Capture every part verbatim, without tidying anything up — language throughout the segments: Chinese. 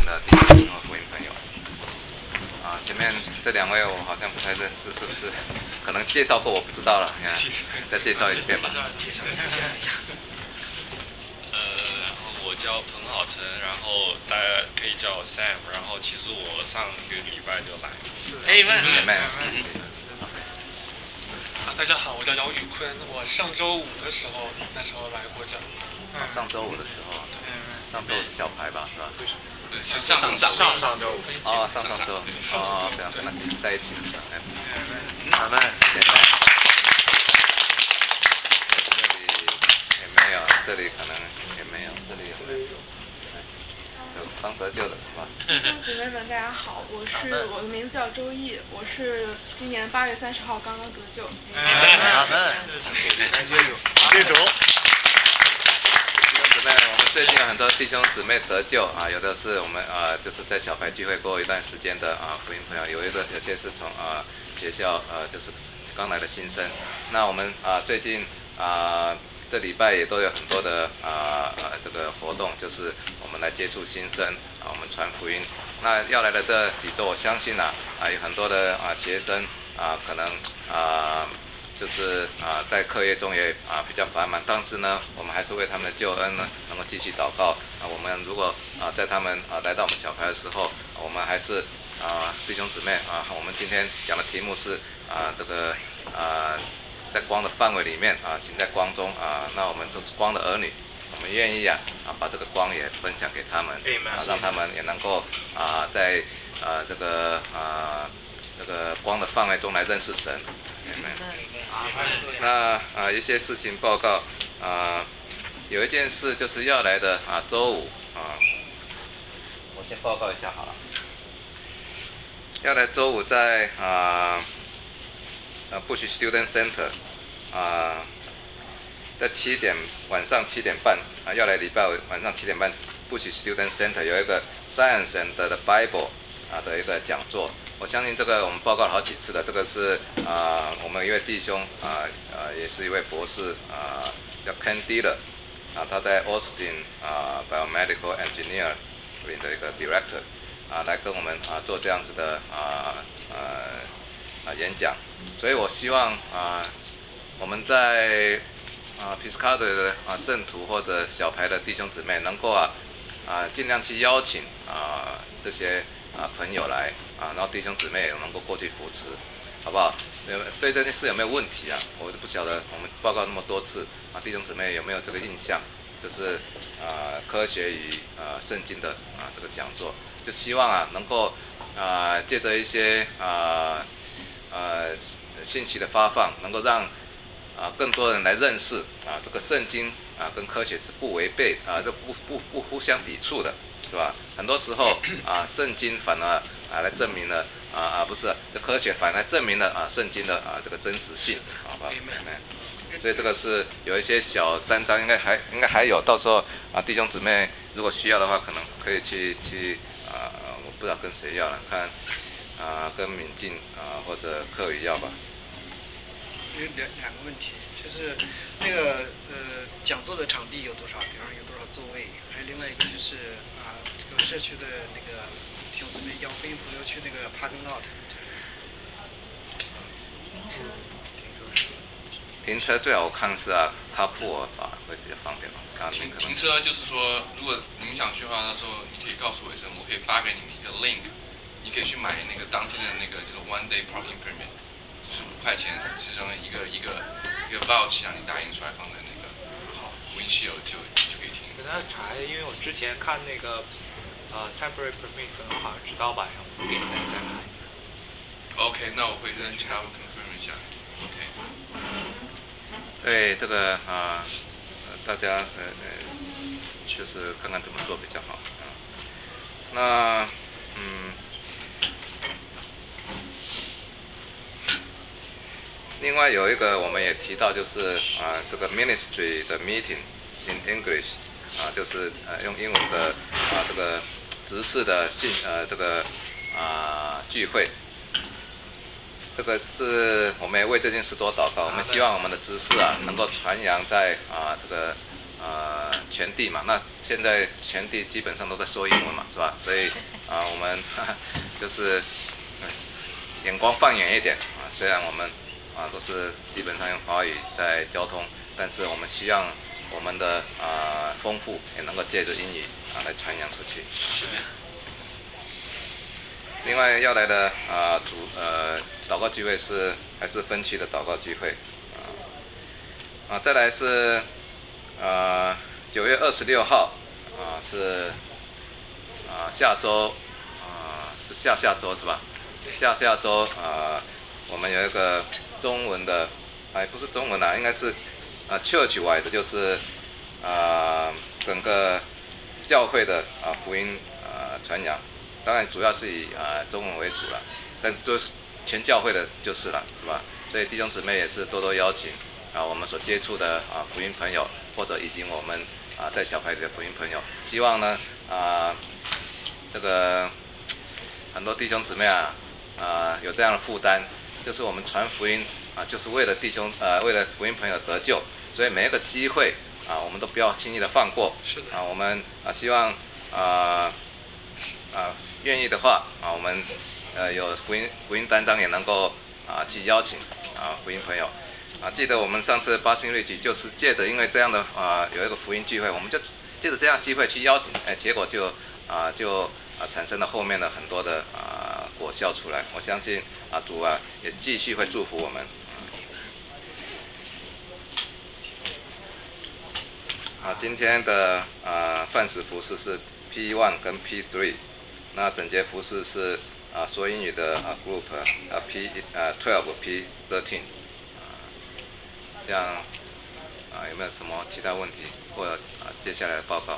的弟兄和福音朋友。啊，前面这两位我好像不太认识，是不是？可能介绍过，我不知道了。你看，再介绍一遍吧。 呃，然后我叫彭浩成，然后大家可以叫我 Sam， 然后其实我上个礼拜就来。 哎们， 姐妹。 啊，大家好，我叫姚宇坤，我上周五的时候那时候来过这。 啊，上周五的时候，上周五是小牌吧，是吧？ 是上上上上周五。 哦，上上周，哦，不要跟他在一起的时候，哎， 阿门。 姐妹。这里也没有，这里可能也没有，这里有。有刚得救的是吧？ 弟兄姊妹们，大家好，我是我的名字叫周毅，我是今年八月三十号刚刚得救。 阿门。感谢主，谢主。 弟兄姊妹，我们最近有很多弟兄姊妹得救啊，有的是我们啊、呃、就是在小牌聚会过一段时间的啊福音朋友，有一个有些是从啊、呃、学校呃就是刚来的新生。那我们啊、呃、最近啊。呃这礼拜也都有很多的啊 呃, 呃这个活动，就是我们来接触新生啊，我们传福音。那要来的这几周，我相信啊啊有很多的啊学生啊可能啊就是啊在课业中也啊比较繁忙，但是呢，我们还是为他们的救恩呢能够继续祷告。啊，我们如果啊在他们啊来到我们小牌的时候，我们还是啊弟兄姊妹啊，我们今天讲的题目是啊这个啊。在光的范围里面啊，行在光中啊，那我们就是光的儿女，我们愿意啊啊把这个光也分享给他们，啊让他们也能够啊在啊这个啊这个光的范围中来认识神。那啊一些事情报告啊，有一件事就是要来的啊周五啊，我先报告一下好了，要来周五在啊。呃 ，Bush Student Center， 啊、呃，在七点晚上七点半啊，要来礼拜晚上七点半 ，Bush Student Center 有一个 Science and the Bible 啊的一个讲座。我相信这个我们报告了好几次了，这个是啊、呃、我们一位弟兄啊呃也是一位博士啊、呃、叫 Ken Diller 啊，他在 Austin 啊、呃、Biomedical Engineer 的一个 Director 啊来跟我们啊做这样子的啊呃。啊，演讲，所以我希望啊，我们在啊 Piscataway 的啊圣徒或者小牌的弟兄姊妹能够啊啊尽量去邀请啊这些啊朋友来啊，然后弟兄姊妹也能够过去扶持，好不好？对这件事有没有问题啊？我就不晓得，我们报告那么多次啊，弟兄姊妹有没有这个印象？就是啊科学与啊圣经的啊这个讲座，就希望啊能够啊借着一些啊。呃，信息的发放能够让啊更多人来认识啊这个圣经啊跟科学是不违背啊这不不不互相抵触的，是吧？很多时候啊圣经反而啊来证明了啊啊不是这科学反而证明了啊圣经的啊这个真实性，好吧？所以这个是有一些小单张，应该还应该还有，到时候啊弟兄姊妹如果需要的话，可能可以去去啊我不知道跟谁要了看。啊，跟敏进啊或者客语要吧。 有两两个问题，就是那个呃讲座的场地有多少？比方说有多少座位？还有另外一个就是啊，这个社区的那个弟兄姊妹要福音朋友去那个 parking lot。 停车最好我看是啊，卡铺啊会比较方便吧。啊， 停停车就是说，如果你们想去的话，到时候你可以告诉我一声，我可以发给你们一个 link。你可以去买那个当天的那个就是 one day parking permit， 就是五块钱，其中一个一个一个 voucher 让你打印出来放在那个 windshield 就就可以停。 跟他查，因为我之前看那个呃 temporary permit 可能好像直到晚上五点再再看一下。 OK， 那我会跟其他人 confirm 一下。OK。 对这个啊、呃，大家呃呃，就是看看怎么做比较好啊。那嗯。另外有一个我们也提到，就是啊这个 ministry 的 meeting in English 啊，就是呃用英文的啊这个执事的信呃这个啊聚会，这个是我们也为这件事多祷告。我们希望我们的执事啊能够传扬在啊这个啊全地嘛，那现在全地基本上都在说英文嘛，是吧？所以啊、我们哈哈就是眼光放远一点啊，虽然我们啊都是基本上用华语在交通，但是我们希望我们的啊丰富也能够借着英语啊来传扬出去。 是的。 另外要来的啊主呃祷告聚会是还是分区的祷告聚会啊啊再来是呃九月二十六号啊是啊下周啊是下下周是吧？下下周啊我们有一个中文的哎不是中文啦、啊，应该是啊 church wide 的，就是啊整个教会的啊福音啊传扬。当然主要是以啊、呃、中文为主了，但是就是全教会的就是了，是吧？所以弟兄姊妹也是多多邀请啊我们所接触的啊福音朋友，或者以及我们啊在小牌里的福音朋友，希望呢啊这个很多弟兄姊妹啊啊有这样的负担，就是我们传福音啊就是为了弟兄呃为了福音朋友得救，所以每一个机会啊我们都不要轻易的放过。 是的。 啊我们啊希望啊啊。愿意的话啊，我们呃有福音福音单张也能够啊去邀请啊福音朋友啊。记得我们上次八星律集就是借着因为这样的啊有一个福音聚会，我们就借着这样机会去邀请，哎，结果就啊就啊产生了后面的很多的啊果效出来。我相信啊主啊也继续会祝福我们。啊，今天的啊范式服事是 P 一 跟 P 三。那整节服饰是啊说英语的啊 group 啊 P 啊十二 P 十三啊，这样啊有没有什么其他问题或者啊接下来的报告？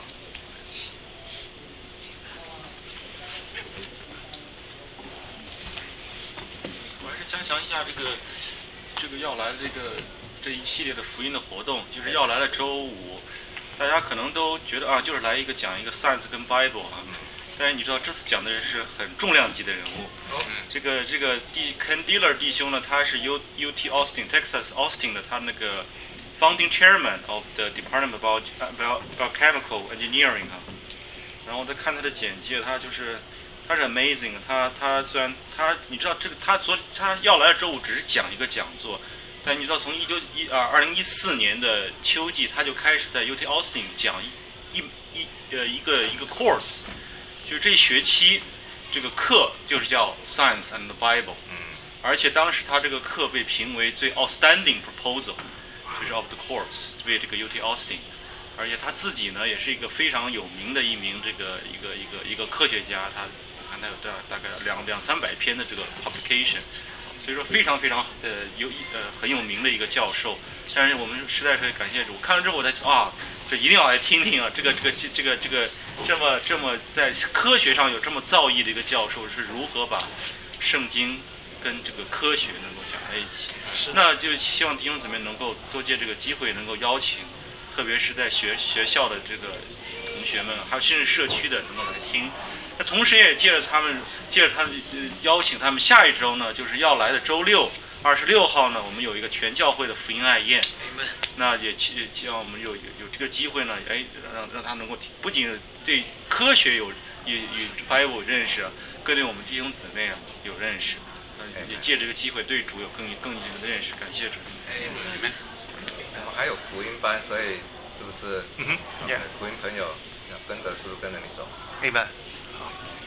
我还是加强一下这个这个要来的这个这一系列的福音的活动，就是要来的周五，大家可能都觉得啊就是来一个讲一个 Science 跟 Bible 啊。但是你知道这次讲的人是很重量级的人物，这个这个弟 Ken Diller 弟兄呢，他是 U UT Austin Texas Austin 的他那个 Founding Chairman of the Department of Biochemical Engineering 啊。然后再看他的简介，他就是他是 amazing， 他他虽然他你知道这个他昨他要来的周五只是讲一个讲座，但你知道从一九一啊二零一四年的秋季他就开始在 U T Austin 讲一一一呃一个一个 course。就是这一学期，这个课就是叫 Science and the Bible， 而且当时他这个课被评为最 outstanding proposal， 就是 of the course， 为这个 U T Austin， 而且他自己呢也是一个非常有名的一名这个一个一个一个科学家，他我看他有大大概两两三百篇的这个 publication， 所以说非常非常呃有呃很有名的一个教授。但是我们实在是感谢主，看了之后我才啊，这一定要来听听啊，这个这个这个这个。这么这么在科学上有这么造诣的一个教授是如何把圣经跟这个科学能够讲在一起？那就希望弟兄姊妹能够多借这个机会能够邀请，特别是在学学校的这个同学们，还有甚至社区的能够来听。那同时也借着他们，借着他们、呃、邀请他们下一周呢，就是要来的周六二十六号呢，我们有一个全教会的福音爱宴。那也希望我们有有有这个机会呢，哎，让让他能够不仅对科学有与与 Bible 认识，更对我们弟兄姊妹啊有认识，呃，也借这个机会对主有更更进一步的认识。感谢主。 我们还有福音班，所以是不是？ 嗯哼， 福音朋友跟着，是不是跟着你走 ？Amen。好。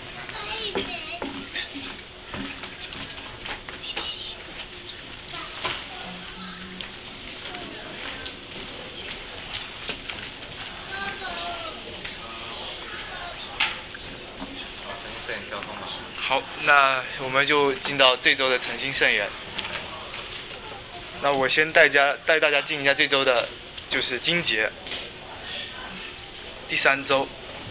好，那我们就进到这周的诚心圣言。那我先带家带大家进一下这周的，就是经节，第三周。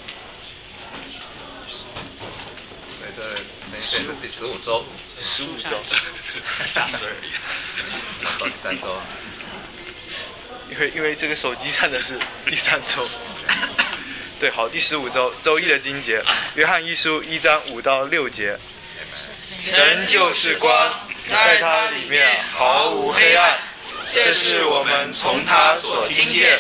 所以这诚心圣言是第十五周。 十五周。 加十二。到第三周。 因为因为这个手机上的是第三周。对，好，第十五周周一的经节，约翰一书一章五到六节。神就是光，在他里面毫无黑暗，这是我们从他所听见、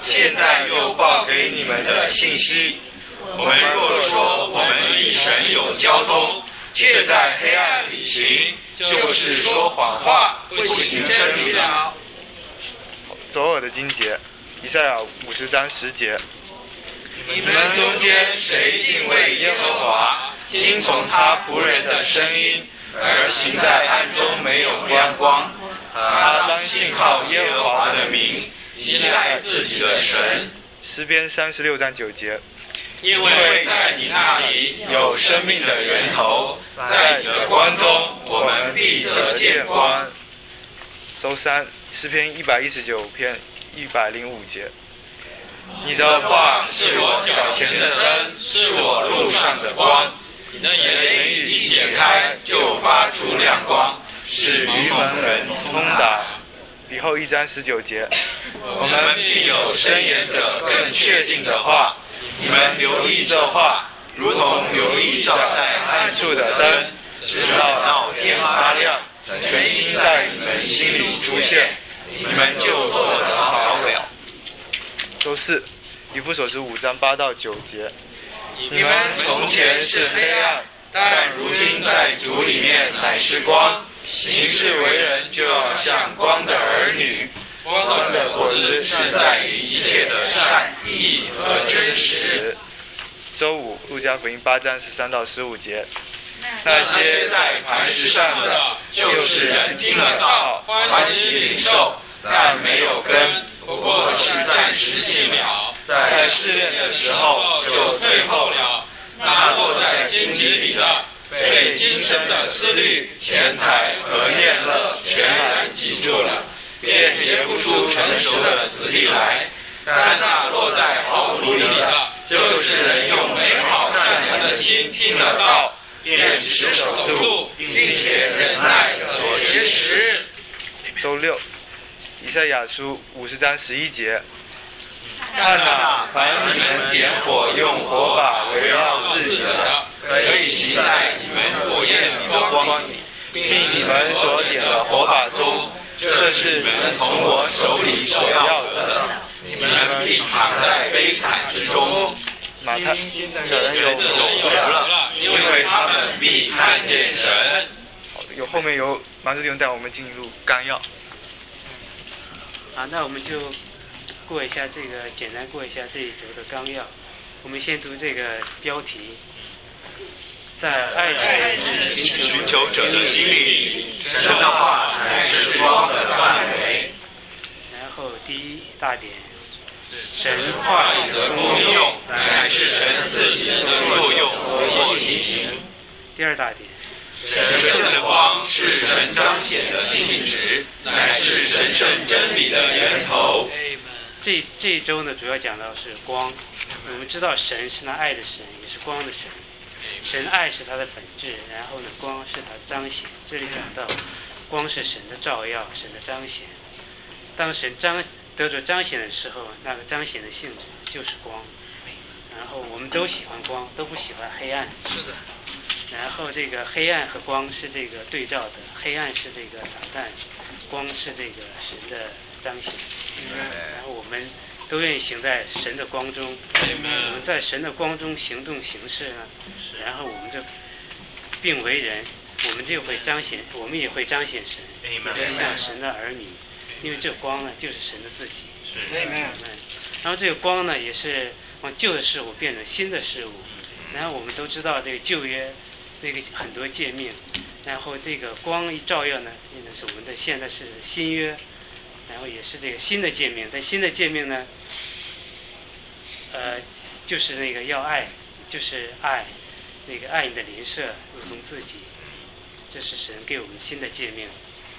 现在又报给你们的信息。我们若说我们与神有交通，却在黑暗里行，就是说谎话，不行真理了。 左耳的经节，以赛亚五十章十节。 你们中间谁敬畏耶和华，听从他仆人的声音，而行在暗中没有亮光，他当信靠耶和华的名，依赖自己的神。 诗篇三十六章九节。 因为在你那里有生命的源头，在你的光中我们必得见光。 周三，诗篇一百一十九篇一百零五节。 你的话是我脚前的灯，是我路上的光。你的言语一解开，就发出亮光，使愚蒙人通达。 以后一章十九节。 我们必有申言者更确定的话。你们留意这话，如同留意照在暗处的灯，直到到天发亮，全心在你们心里出现，你们就做得好了。 周四，以弗所书五章八到九节。 你们从前是黑暗，但如今在主里面乃是光，行事为人就要像光的儿女。光的果子是在于一切的善意和真实。 周五，路加福音八章十三到十五节。 那些在磐石上的，就是人听了道，欢喜领受，但没有根，不过是暂时信了，在试炼的时候就退后了。那落在荆棘里的，被今生的思虑、钱财和厌乐全然挤住了，便结不出成熟的子粒来。但那落在好土里的，就是人用美好善良的心听了道，便持守住，并且忍耐所结实。 周六，以赛亚书五十章十一节。 看哪，凡你们点火用火把围绕自己的，可以行在你们所见的光里，并你们所点的火把中，这是你们从我手里所要的。你们必躺在悲惨之中。 马太这人有福了，因为他们必看见神。 有后面由马志弟兄带我们进入纲要。 好，那我们就过一下这个，简单过一下这一周的纲要。我们先读这个标题，在爱里寻求者的经历，神的话乃是光的范围。 然后第一大点， 神话语的功用乃是神自己的作用或体型。 第二大点， 神圣的光是神彰显的性质，乃是神圣真理的源头。 这这一周呢，主要讲到是光。我们知道神是那爱的神，也是光的神。神爱是他的本质，然后呢，光是他的彰显。这里讲到，光是神的照耀，神的彰显。当神彰得着彰显的时候，那个彰显的性质就是光。然后我们都喜欢光，都不喜欢黑暗。 是的。 然后这个黑暗和光是这个对照的，黑暗是这个撒旦，光是这个神的彰显。然后我们都愿意行在神的光中。我们在神的光中行动行事呢，然后我们就并为人，我们就会彰显，我们也会彰显神，也会像神的儿女。因为这光呢，就是神的自己。然后这个光呢，也是往旧的事物变成新的事物。然后我们都知道这个旧约这个很多诫命，然后这个光一照耀呢，那是我们的现在是新约，然后也是这个新的诫命。但新的诫命呢，呃，就是那个要爱，就是爱，那个爱你的邻舍如同自己，这是神给我们新的诫命。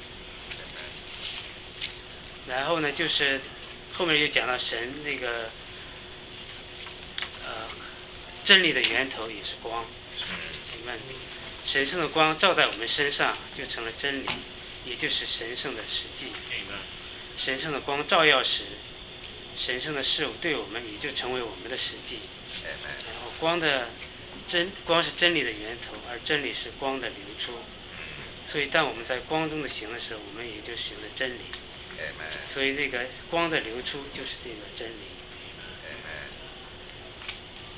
然后呢，就是后面又讲到神那个呃真理的源头也是光，你们神圣的光照在我们身上，就成了真理，也就是神圣的实际。神圣的光照耀时，神圣的事物对我们也就成为我们的实际。然后光的真光是真理的源头，而真理是光的流出。所以当我们在光中的行的时候，我们也就行了真理。所以那个光的流出就是这个真理。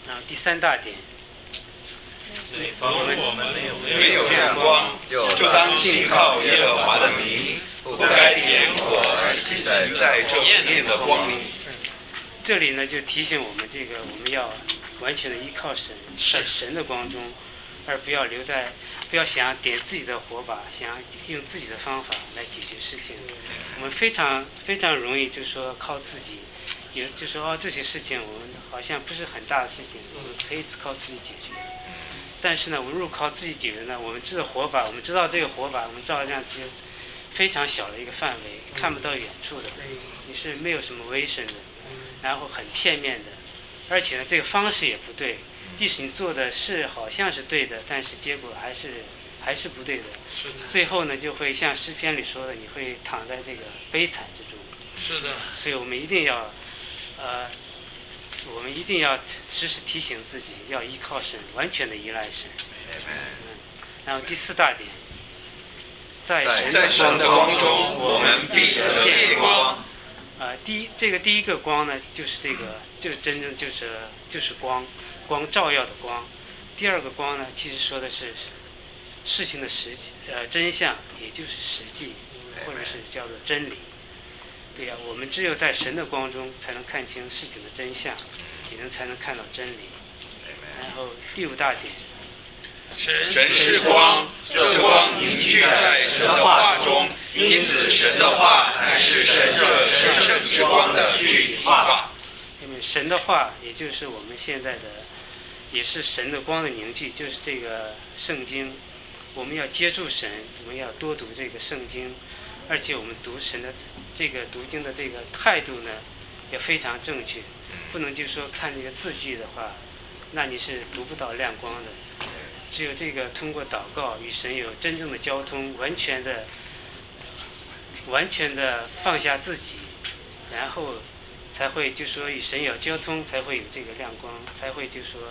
然后第三大点， 每逢我们没有亮光，就当信靠耶和华的名，不该点火而熄在这面的光里。 这里呢就提醒我们，这个我们要完全的依靠神，在神的光中，而不要留在，不要想点自己的火把，想用自己的方法来解决事情。我们非常非常容易就说靠自己，有就说哦这些事情我们好像不是很大的事情，我们可以靠自己解决。但是呢，我们如果靠自己解决呢，我们知道火把，我们知道这个火把，我们照亮只有非常小的一个范围，看不到远处的，你是没有什么威神的，然后很片面的，而且呢，这个方式也不对，即使你做的是好像是对的，但是结果还是还是不对的。最后呢，就会像诗篇里说的，你会躺在这个悲惨之中。 是的。 所以我们一定要，呃。我们一定要时时提醒自己，要依靠神，完全的依赖神。嗯，然后第四大点，在神的光中，我们必得见光。 啊、呃，第一，这个第一个光呢，就是这个，就是真正就是就是光，光照耀的光。第二个光呢，其实说的是事情的实际，呃，真相，也就是实际，或者是叫做真理。对呀、啊，我们只有在神的光中，才能看清事情的真相，也能才能看到真理。然后第五大点， 神是光，这光凝聚在神的话中，因此神的话乃是神这神圣之光的具体化。 因为神的话，也就是我们现在的，也是神的光的凝聚，就是这个圣经。我们要接触神，我们要多读这个圣经，而且我们读神的。这个读经的这个态度呢，也非常正确，不能就说看这个字句的话，那你是读不到亮光的。只有这个通过祷告与神有真正的交通，完全的、完全的放下自己，然后才会就说与神有交通，才会有这个亮光，才会就说。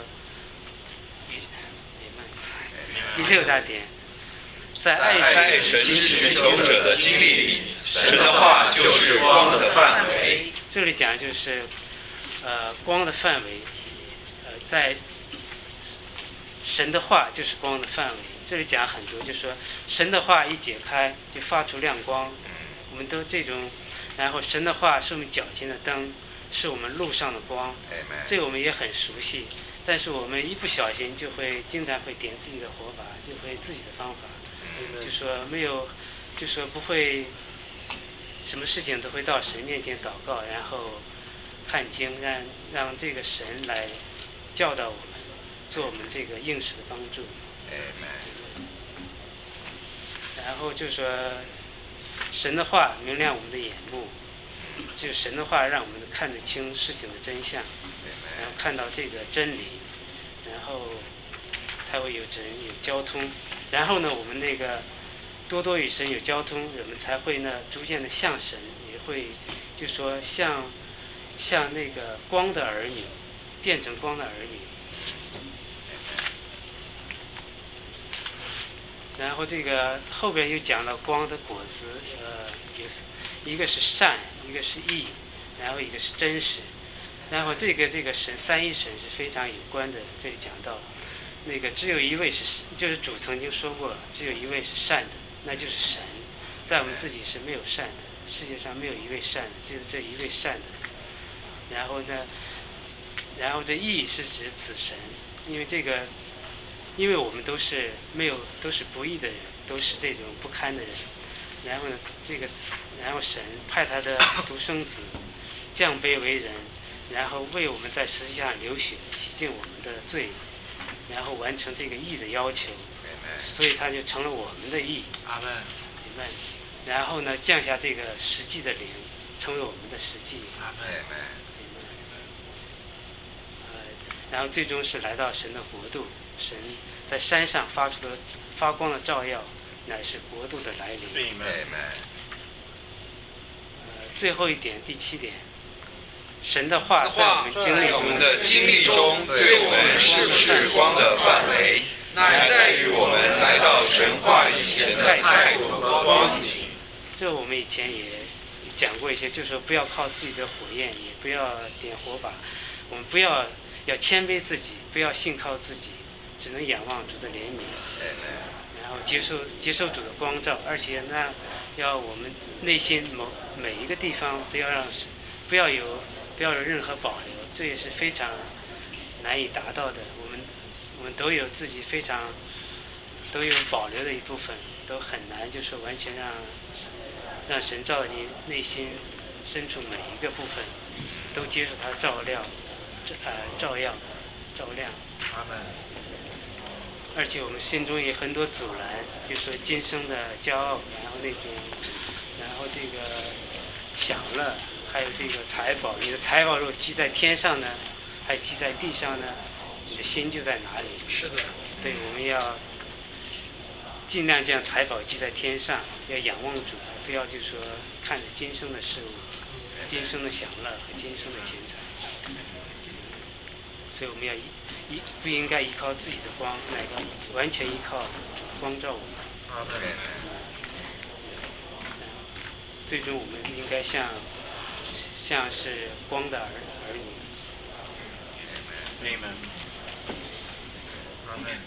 第六大点。在爱神之寻求者的经历里，神的话就是光的范围。 这里讲就是，呃，光的范围，呃，在神的话就是光的范围。这里讲很多，就是说神的话一解开就发出亮光，我们都这种，然后神的话是我们脚前的灯，是我们路上的光，这个我们也很熟悉。但是我们一不小心就会经常会点自己的火把，就会自己的方法。就说没有，就说不会，什么事情都会到神面前祷告，然后看经，让让这个神来教导我们，做我们这个应许的帮助。然后就说神的话明亮我们的眼目，就神的话让我们看得清事情的真相，然后看到这个真理，然后才会有人有交通。然后呢，我们那个多多与神有交通，我们才会呢逐渐的像神，也会就说像像那个光的儿女，变成光的儿女。然后这个后边又讲了光的果子，呃，有一个是善，一个是义，然后一个是真实。然后这个这个神三一神是非常有关的，这里讲到。那个只有一位是，就是主曾经说过，只有一位是善的，那就是神。在我们自己是没有善的，世界上没有一位善的，只有这一位善的。然后呢，然后这义是指子神，因为这个，因为我们都是没有，都是不义的人，都是这种不堪的人。然后呢，这个，然后神派他的独生子降卑为人，然后为我们在十字架上流血，洗净我们的罪。然后完成这个义的要求，所以他就成了我们的义。 阿门。 阿门。然后呢，降下这个实际的灵，成为我们的实际。 阿门。 呃，然后最终是来到神的国度，神在山上发出的发光的照耀，乃是国度的来临。 阿门。 呃，最后一点，第七点。神的话在我们经历中， 我们的经历中对我们是不是光的范围，乃在于我们来到神话以前的态度和光景。 这我们以前也讲过一些，就是说不要靠自己的火焰，也不要点火把，我们不要要谦卑自己，不要信靠自己，只能仰望主的怜悯，然后接受接受主的光照，而且呢，要我们内心某每一个地方都要让不要有不要有任何保留，这也是非常难以达到的。我们我们都有自己非常都有保留的一部分，都很难就是完全让让神照你内心深处每一个部分都接受他照料，呃照耀照亮。而且我们心中也很多阻拦，就说今生的骄傲，然后那种，然后这个享乐，还有这个财宝。你的财宝如果积在天上呢，还积在地上呢，你的心就在哪里？ 是的。 对，我们要尽量将财宝积在天上，要仰望主，不要就说看着今生的事物、今生的享乐和今生的钱财。所以我们要依依不应该依靠自己的光，乃个完全依靠光照我们。最终我们应该像像是光的儿儿女。 Amen. Amen.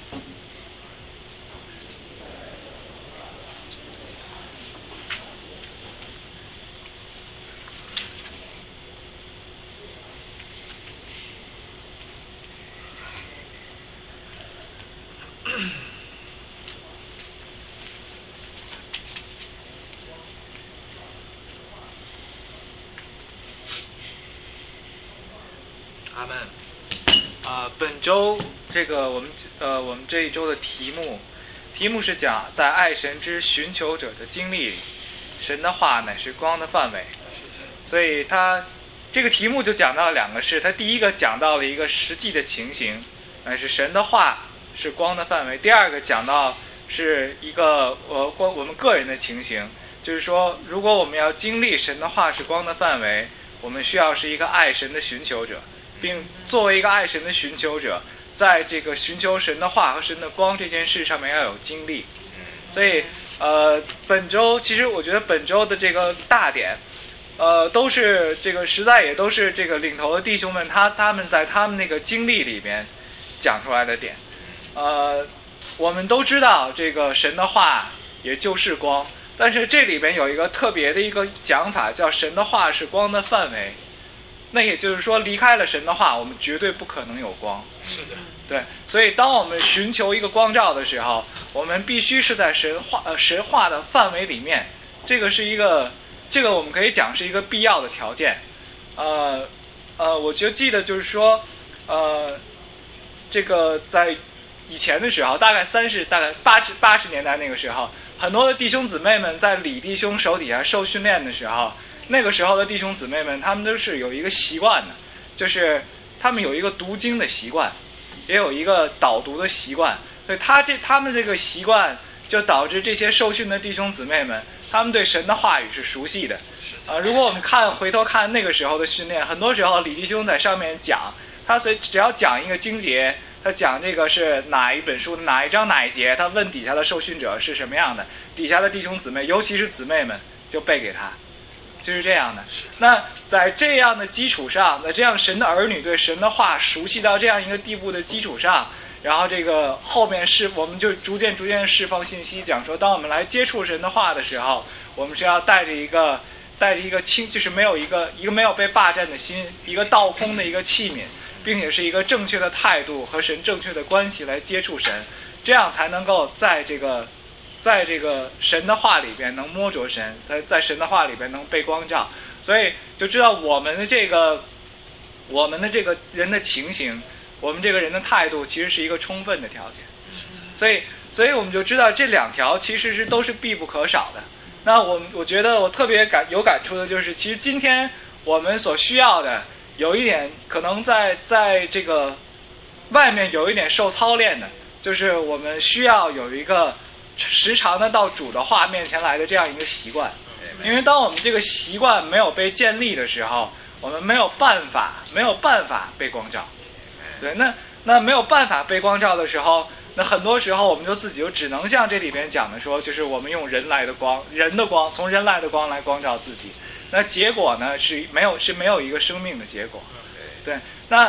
阿门。啊、呃，本周这个我们呃我们这一周的题目，题目是讲在爱神之寻求者的经历里，神的话乃是光的范围。所以他这个题目就讲到了两个事，他第一个讲到了一个实际的情形，乃是神的话是光的范围；第二个讲到是一个呃光我们个人的情形，就是说如果我们要经历神的话是光的范围，我们需要是一个爱神的寻求者。并作为一个爱神的寻求者，在这个寻求神的话和神的光这件事上面要有经历。所以，呃，本周其实我觉得本周的这个大点，呃，都是这个实在也都是这个领头的弟兄们他他们在他们那个经历里边讲出来的点。呃，我们都知道这个神的话也就是光，但是这里边有一个特别的一个讲法，叫神的话是光的范围。那也就是说，离开了神的话，我们绝对不可能有光。 是的。 对，所以当我们寻求一个光照的时候，我们必须是在神话呃神话的范围里面。这个是一个，这个我们可以讲是一个必要的条件。呃呃，我就记得就是说，呃，这个在以前的时候，大概三十大概八十八十年代那个时候，很多的弟兄姊妹们在李弟兄手底下受训练的时候。那个时候的弟兄姊妹们，他们都是有一个习惯的，就是他们有一个读经的习惯，也有一个导读的习惯。所以他这他们这个习惯，就导致这些受训的弟兄姊妹们，他们对神的话语是熟悉的。啊、呃，如果我们看回头看那个时候的训练，很多时候李弟兄在上面讲，他随只要讲一个经节，他讲这个是哪一本书哪一章哪一节，他问底下的受训者是什么样的，底下的弟兄姊妹，尤其是姊妹们，就背给他。就是这样的。那在这样的基础上，在这样神的儿女对神的话熟悉到这样一个地步的基础上，然后这个后面是我们就逐渐逐渐释放信息，讲说当我们来接触神的话的时候，我们是要带着一个带着一个清，就是没有一个一个没有被霸占的心，一个倒空的一个器皿，并且是一个正确的态度和神正确的关系来接触神，这样才能够在这个。在这个神的话里边能摸着神，在在神的话里边能被光照，所以就知道我们的这个我们的这个人的情形，我们这个人的态度其实是一个充分的条件。所以所以我们就知道这两条其实是都是必不可少的。那我我觉得我特别感有感触的就是，其实今天我们所需要的有一点可能在在这个外面有一点受操练的，就是我们需要有一个时常的到主的话面前来的这样一个习惯。因为当我们这个习惯没有被建立的时候，我们没有办法没有办法被光照。对，那那没有办法被光照的时候，那很多时候我们就自己就只能像这里边讲的说，就是我们用人来的光，人的光，从人来的光来光照自己。那结果呢是没有是没有一个生命的结果。对，那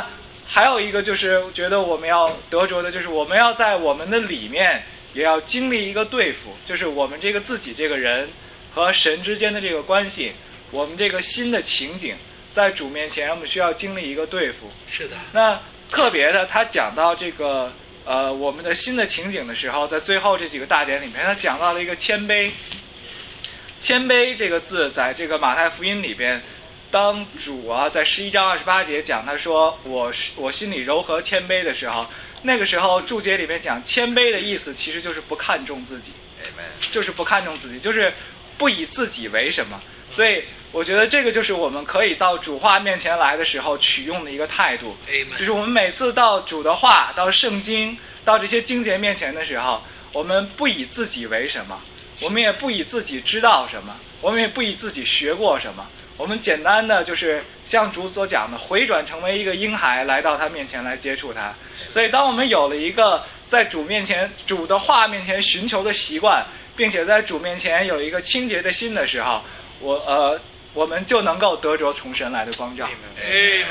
还有一个就是觉得我们要得着的，就是我们要在我们的里面也要经历一个对付，就是我们这个自己这个人和神之间的这个关系，我们这个新的情景，在主面前我们需要经历一个对付。 是的。 那特别的，他讲到这个呃我们的新的情景的时候，在最后这几个大点里面，他讲到了一个谦卑。谦卑这个字，在这个马太福音里边，当主啊在十一章二十八节讲他说我我心里柔和谦卑的时候，那个时候注解里面讲谦卑的意思其实就是不看重自己，就是不看重自己，就是不以自己为什么。所以我觉得这个就是我们可以到主话面前来的时候取用的一个态度，就是我们每次到主的话、到圣经、到这些经节面前的时候，我们不以自己为什么，我们也不以自己知道什么，我们也不以自己学过什么，我们简单的就是像主所讲的，回转成为一个婴孩，来到他面前来接触他。所以当我们有了一个在主面前、主的话面前寻求的习惯，并且在主面前有一个清洁的心的时候，我呃我们就能够得着从神来的光照。 Amen。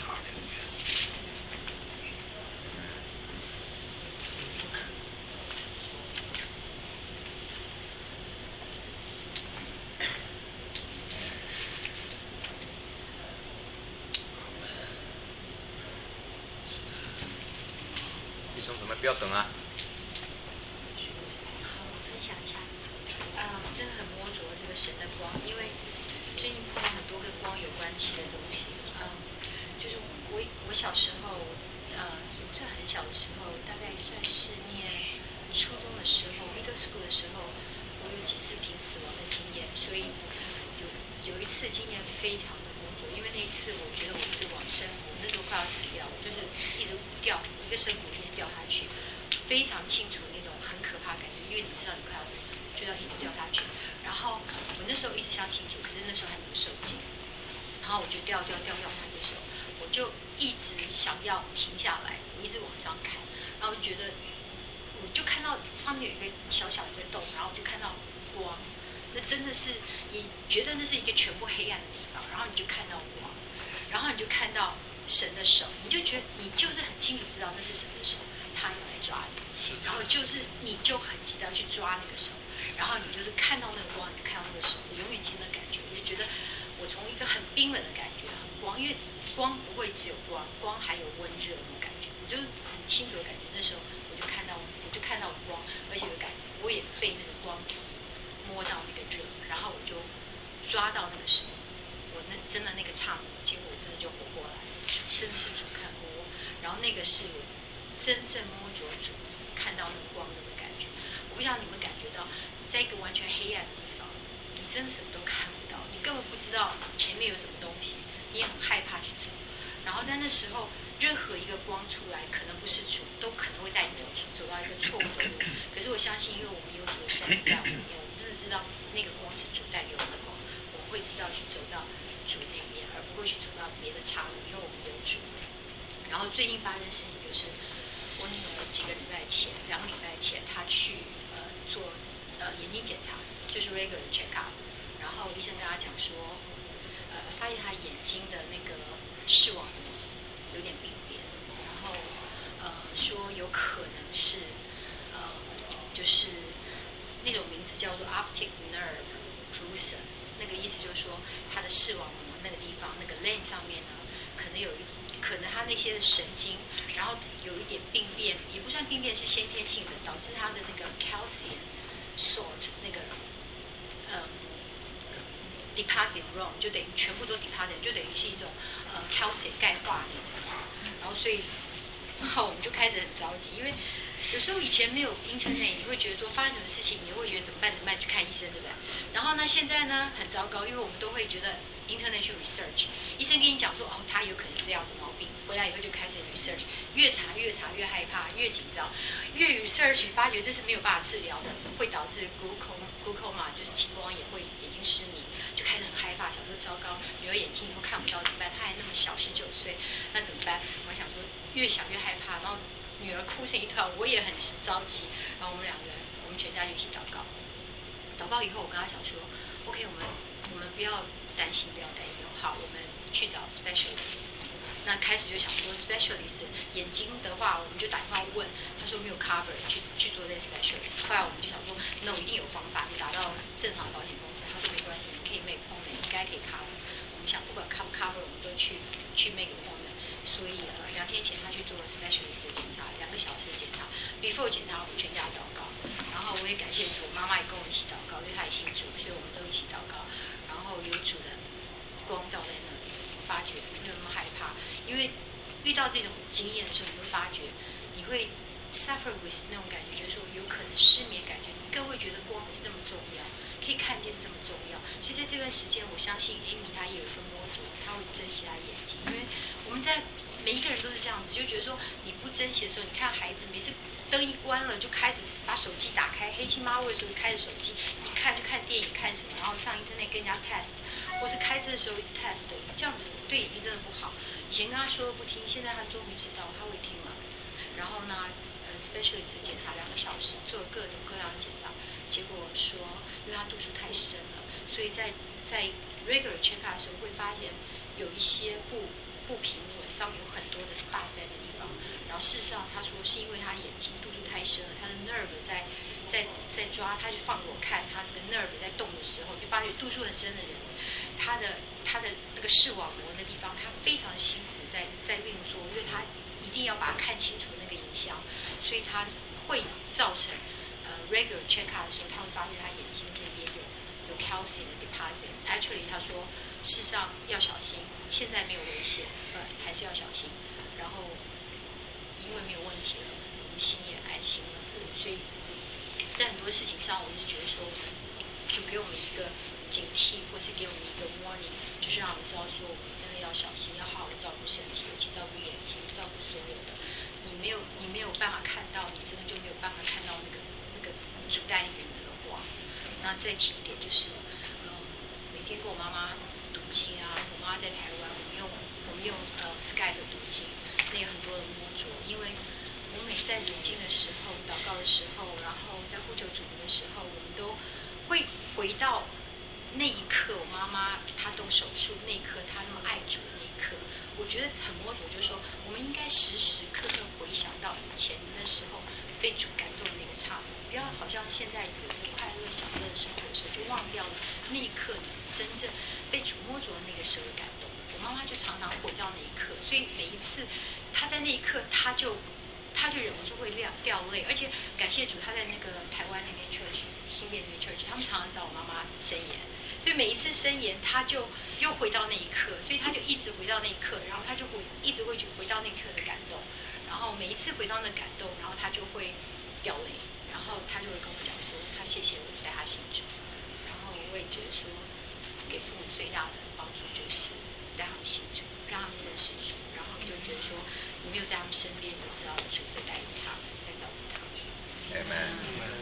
弟兄姊妹不要等啊！ 好，我分享一下，呃，真的很摸着这个神的光，因为最近碰到很多跟光有关系的东西。嗯，就是我我小时候，呃，也不算很小的时候，大概算是念初中的时候 ，middle school 的时候，我有几次濒死亡的经验，所以有有一次经验非常的摸着，因为那一次我觉得我一直往生，我那时候快要死掉，我就是一直掉一个深谷一直掉下去，非常清楚那种很可怕的感觉，因为你知道你快要死了，就要一直掉下去。然后我那时候一直相信主，可是那时候还没有受尽，然后我就掉掉掉掉下去的时候，我就一直想要停下来，我一直往上看，然后我就觉得，我就看到上面有一个小小的一个洞，然后我就看到光，那真的是你觉得那是一个全部黑暗的地方，然后你就看到光，然后你就看到神的手，你就觉得你就是很清楚知道那是神的手，他要来抓你，然后就是你就很急的去抓那个手，然后你就是看到那个光，你就看到那个手，我永远记得那感觉，我就觉得我从一个很冰冷的感觉，很光，因为光不会只有光，光还有温热那种感觉，我就很清楚的感觉，那时候我就看到，我就看到光，而且有感觉，我也被那个光摸到那个热，然后我就抓到那个手，我那真的那个刹那，结果我真的就活过来，真的是主看过我，然后那个是我真正摸着主看到那个光的那个感觉。我不知道你们感觉到，在一个完全黑暗的地方，你真的什么都看不到，你根本不知道前面有什么东西，你也很害怕去走。然后在那时候，任何一个光出来，可能不是主，都可能会带你走出走到一个错误的路。可是我相信，因为我们有主的生命在我们里面，我们真的知道那个光是主带给我们的光，我们会知道去走到主那边，而不会去走到别的岔路，因为我们有主。然后最近发生的事情就是，我女儿几个礼拜前，两个礼拜前，她去呃做呃眼睛检查，就是 regular check up， 然后医生跟她讲说，呃发现她眼睛的那个视网膜有点病变，然后呃说有可能是呃就是那种名字叫做 optic nerve drusen， 那个意思就是说她的视网膜那个地方那个 lens 上面呢，可能有一可能他那些的神经，然后有一点病变，也不算病变，是先天性的，导致他的那个 calcium salt 那个呃 deposit wrong， 就等于全部都 deposit， 就等于是一种呃 calcium 钙化那种，然后所以，然后我们就开始很着急，因为有时候以前没有 internet， 你会觉得说发生什么事情，你会觉得怎么办怎么办去看医生，对不对？然后呢，现在呢很糟糕，因为我们都会觉得 internet 去 research， 医生跟你讲说哦，他有可能是这样的毛病，回来以后就开始 research， 越查越查越害怕，越紧张，越 research 发觉这是没有办法治疗的，会导致 glaucoma glaucoma 就是青光眼，会眼睛失明，就开始很害怕，想说糟糕，女儿眼睛以后看不到怎么办？她还那么小，十九岁，那怎么办？我想说越想越害怕，然后女儿哭成一团，我也很着急，然后我们两个人，我们全家就一起祷告。祷告以后，我跟他讲说 ，OK， 我们我们不要担心，不要担忧，好，我们去找 specialist。 那开始就想说 specialist 眼睛的话，我们就打电话问，他说没有 cover 去去做这 specialist。后来我们就想说，那我一定有方法，你打到正常的保险公司，他说没关系，你可以 make appointment，应该可以 cover。我们想不管 cover cover，我们都去去 make appointment。所以呃，两天前他去做了 specialist 的检查，两个小时的检查 ，before 检查我们全家祷告，然后我也感谢主，我妈妈也跟我一起祷告，因为她也信主，所以我们都一起祷告，然后有主的光照在那里，发觉没有那么害怕，因为遇到这种经验的时候，你会发觉你会 suffer with 那种感觉，就是说有可能失眠感觉，你更会觉得光是这么重要，可以看见是这么重要，所以在这段时间，我相信 Amy 她也有一个摸着，她会珍惜她的眼睛，因为我们在每一个人都是这样子，就觉得说你不珍惜的时候，你看孩子每次灯一关了就开始把手机打开，黑漆麻乌的时候就开着手机，一看就看电影看什么，然后上 internet 跟人家 test， 或是开车的时候一直 test， 这样子对眼睛真的不好。以前跟他说的不听，现在他终于知道他会听了。然后呢，呃 specialist 检查两个小时，做了各种各样的检查，结果说因为他度数太深了，所以在在 regular check up 的时候会发现有一些不不平稳，上面有很多的 spot 在那地方。然后事实上，他说是因为他眼睛度数太深了，他的 nerve 在在在抓，他就放给我看，他这个 nerve 在动的时候，就发觉度数很深的人，他的他的那个视网膜那地方，他非常辛苦在在运作，因为他一定要把它看清楚那个影像，所以他会造成呃 regular check up 的时候，他会发觉他眼睛那边有有 calcium deposit。Actually， 他说事实上要小心，现在没有危险，呃，还是要小心。然后因为没有问题了，我们心也安心了。所以在很多事情上，我是觉得说，主给我们一个警惕，或是给我们一个 warning， 就是让我们知道说，我们真的要小心，要好好的照顾身体，尤其照顾眼睛，照顾所有的。你没有你没有办法看到，你真的就没有办法看到那个那个主代理人的光。那再提一点就是，嗯，每天跟我妈妈读经啊，我妈在台湾，我们用我们用呃 Skype 读经，那有很多的摸着，因为我们每次在读经的时候、祷告的时候，然后在呼求主名的时候，我们都会回到那一刻，我妈妈她动手术那一刻，她那么爱主的那一刻，我觉得很摸着，就是说，我们应该时时刻刻回想到以前那时候被主感动的那个刹那，不要好像现在有一个快乐享乐的生活的时候，就忘掉了那一刻你真正被主摸着的那个时候的感动。我妈妈就常常回到那一刻，所以每一次她在那一刻，她就她就忍不住会掉掉泪，而且感谢主，她在那个台湾那边 church 新店那边 church， 他们常常找我妈妈申言，所以每一次申言，她就又回到那一刻，所以她就一直回到那一刻，然后她就会一直会去回到那一刻的感动，然后每一次回到那感动，然后她就会掉泪，然后她就会跟我讲说，她谢谢我带她信主，然后我也觉得说，给父母最大的帮助就是带他们信主，让他们认识主，然后你就觉得说，你没有在他们身边，你就知道主在带领他们，在照顾他们。 Amen。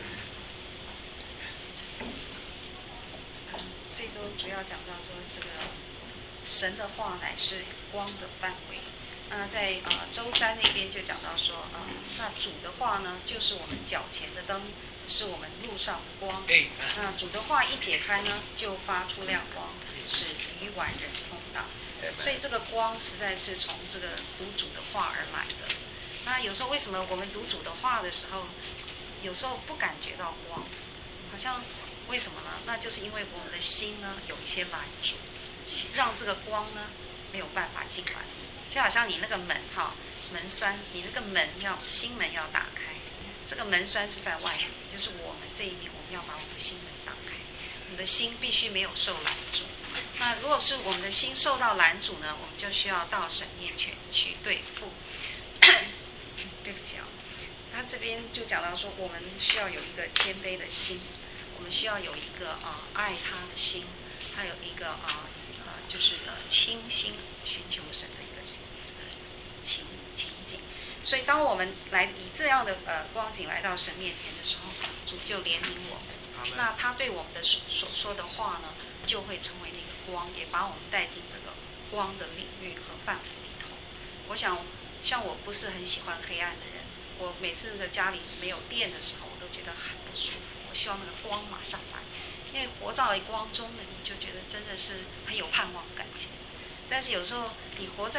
这周主要讲到说，这个神的话乃是光的范围。那在呃周三那边就讲到说，啊、呃，那主的话呢，就是我们脚前的灯，是我们路上的光。那主的话一解开呢，就发出亮光，使愚顽人通达。所以这个光实在是从这个读主的话而来的。那有时候为什么我们读主的话的时候，有时候不感觉到光，好像为什么呢？那就是因为我们的心呢有一些拦阻，让这个光呢没有办法进来。就好像你那个门哈，门栓，你那个门要心门要打开，这个门栓是在外面，就是我们这一面，我们要把我们的心门打开，你的心必须没有受拦阻。那如果是我们的心受到拦阻呢，我们就需要到神面前去对付。对不起啊，他这边就讲到说，我们需要有一个谦卑的心，我们需要有一个啊、呃、爱他的心，还有一个啊呃就是呃倾心寻求神的一个这个情情景。所以当我们来以这样的呃光景来到神面前的时候，主就怜悯我们，那他对我们的所所说的话呢，就会成为那个光，也把我们带进这个光的领域和范围里头。我想，像我不是很喜欢黑暗的人，我每次在家里没有电的时候，我都觉得很不舒服。我希望那个光马上来，因为活在光中的你就觉得真的是很有盼望的感觉。但是有时候你活在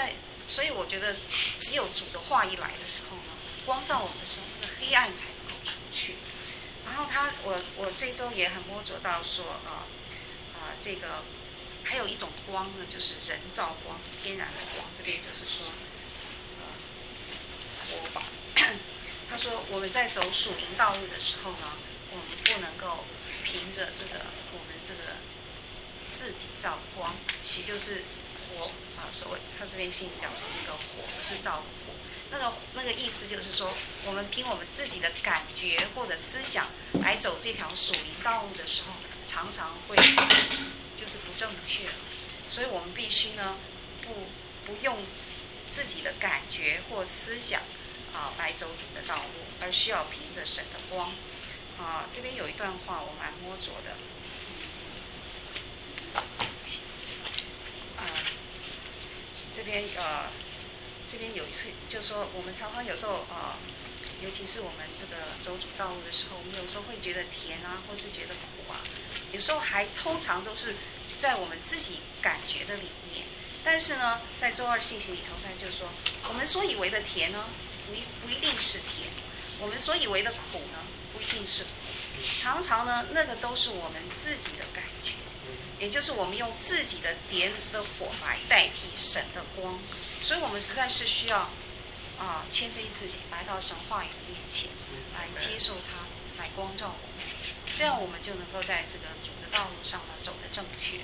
所以我觉得只有主的话一来的时候呢，光照我们的时候，那个黑暗才能够出去。然后他，我我这周也很摸着到说，呃，呃，这个还有一种光呢，就是人造光、天然的光。这边就是说，呃，火把。他说我们在走属灵道路的时候呢，我们不能够凭着这个我们这个自己造光，也就是火啊，所谓他这边信讲说这个火制造的火。那个那个意思就是说，我们凭我们自己的感觉或者思想来走这条属灵道路的时候，常常会就是不正确，所以我们必须呢，不不用自己的感觉或思想啊来走主的道路，而需要凭着神的光。啊，这边有一段话我蛮摸着的，啊，这边呃。这边有一次，就是说我们常常有时候啊、呃，尤其是我们这个走主道路的时候，我们有时候会觉得甜啊，或是觉得苦啊，有时候还通常都是在我们自己感觉的里面。但是呢，在周二信息里头，他就说，我们所以为的甜呢，不一不一定是甜；我们所以为的苦呢，不一定是苦。常常呢，那个都是我们自己的感觉，也就是我们用自己的点的火来代替神的光。所以我们实在是需要啊、呃、谦卑自己，来到神话语的面前，来接受它，来光照我们，这样我们就能够在这个主的道路上呢走得正确。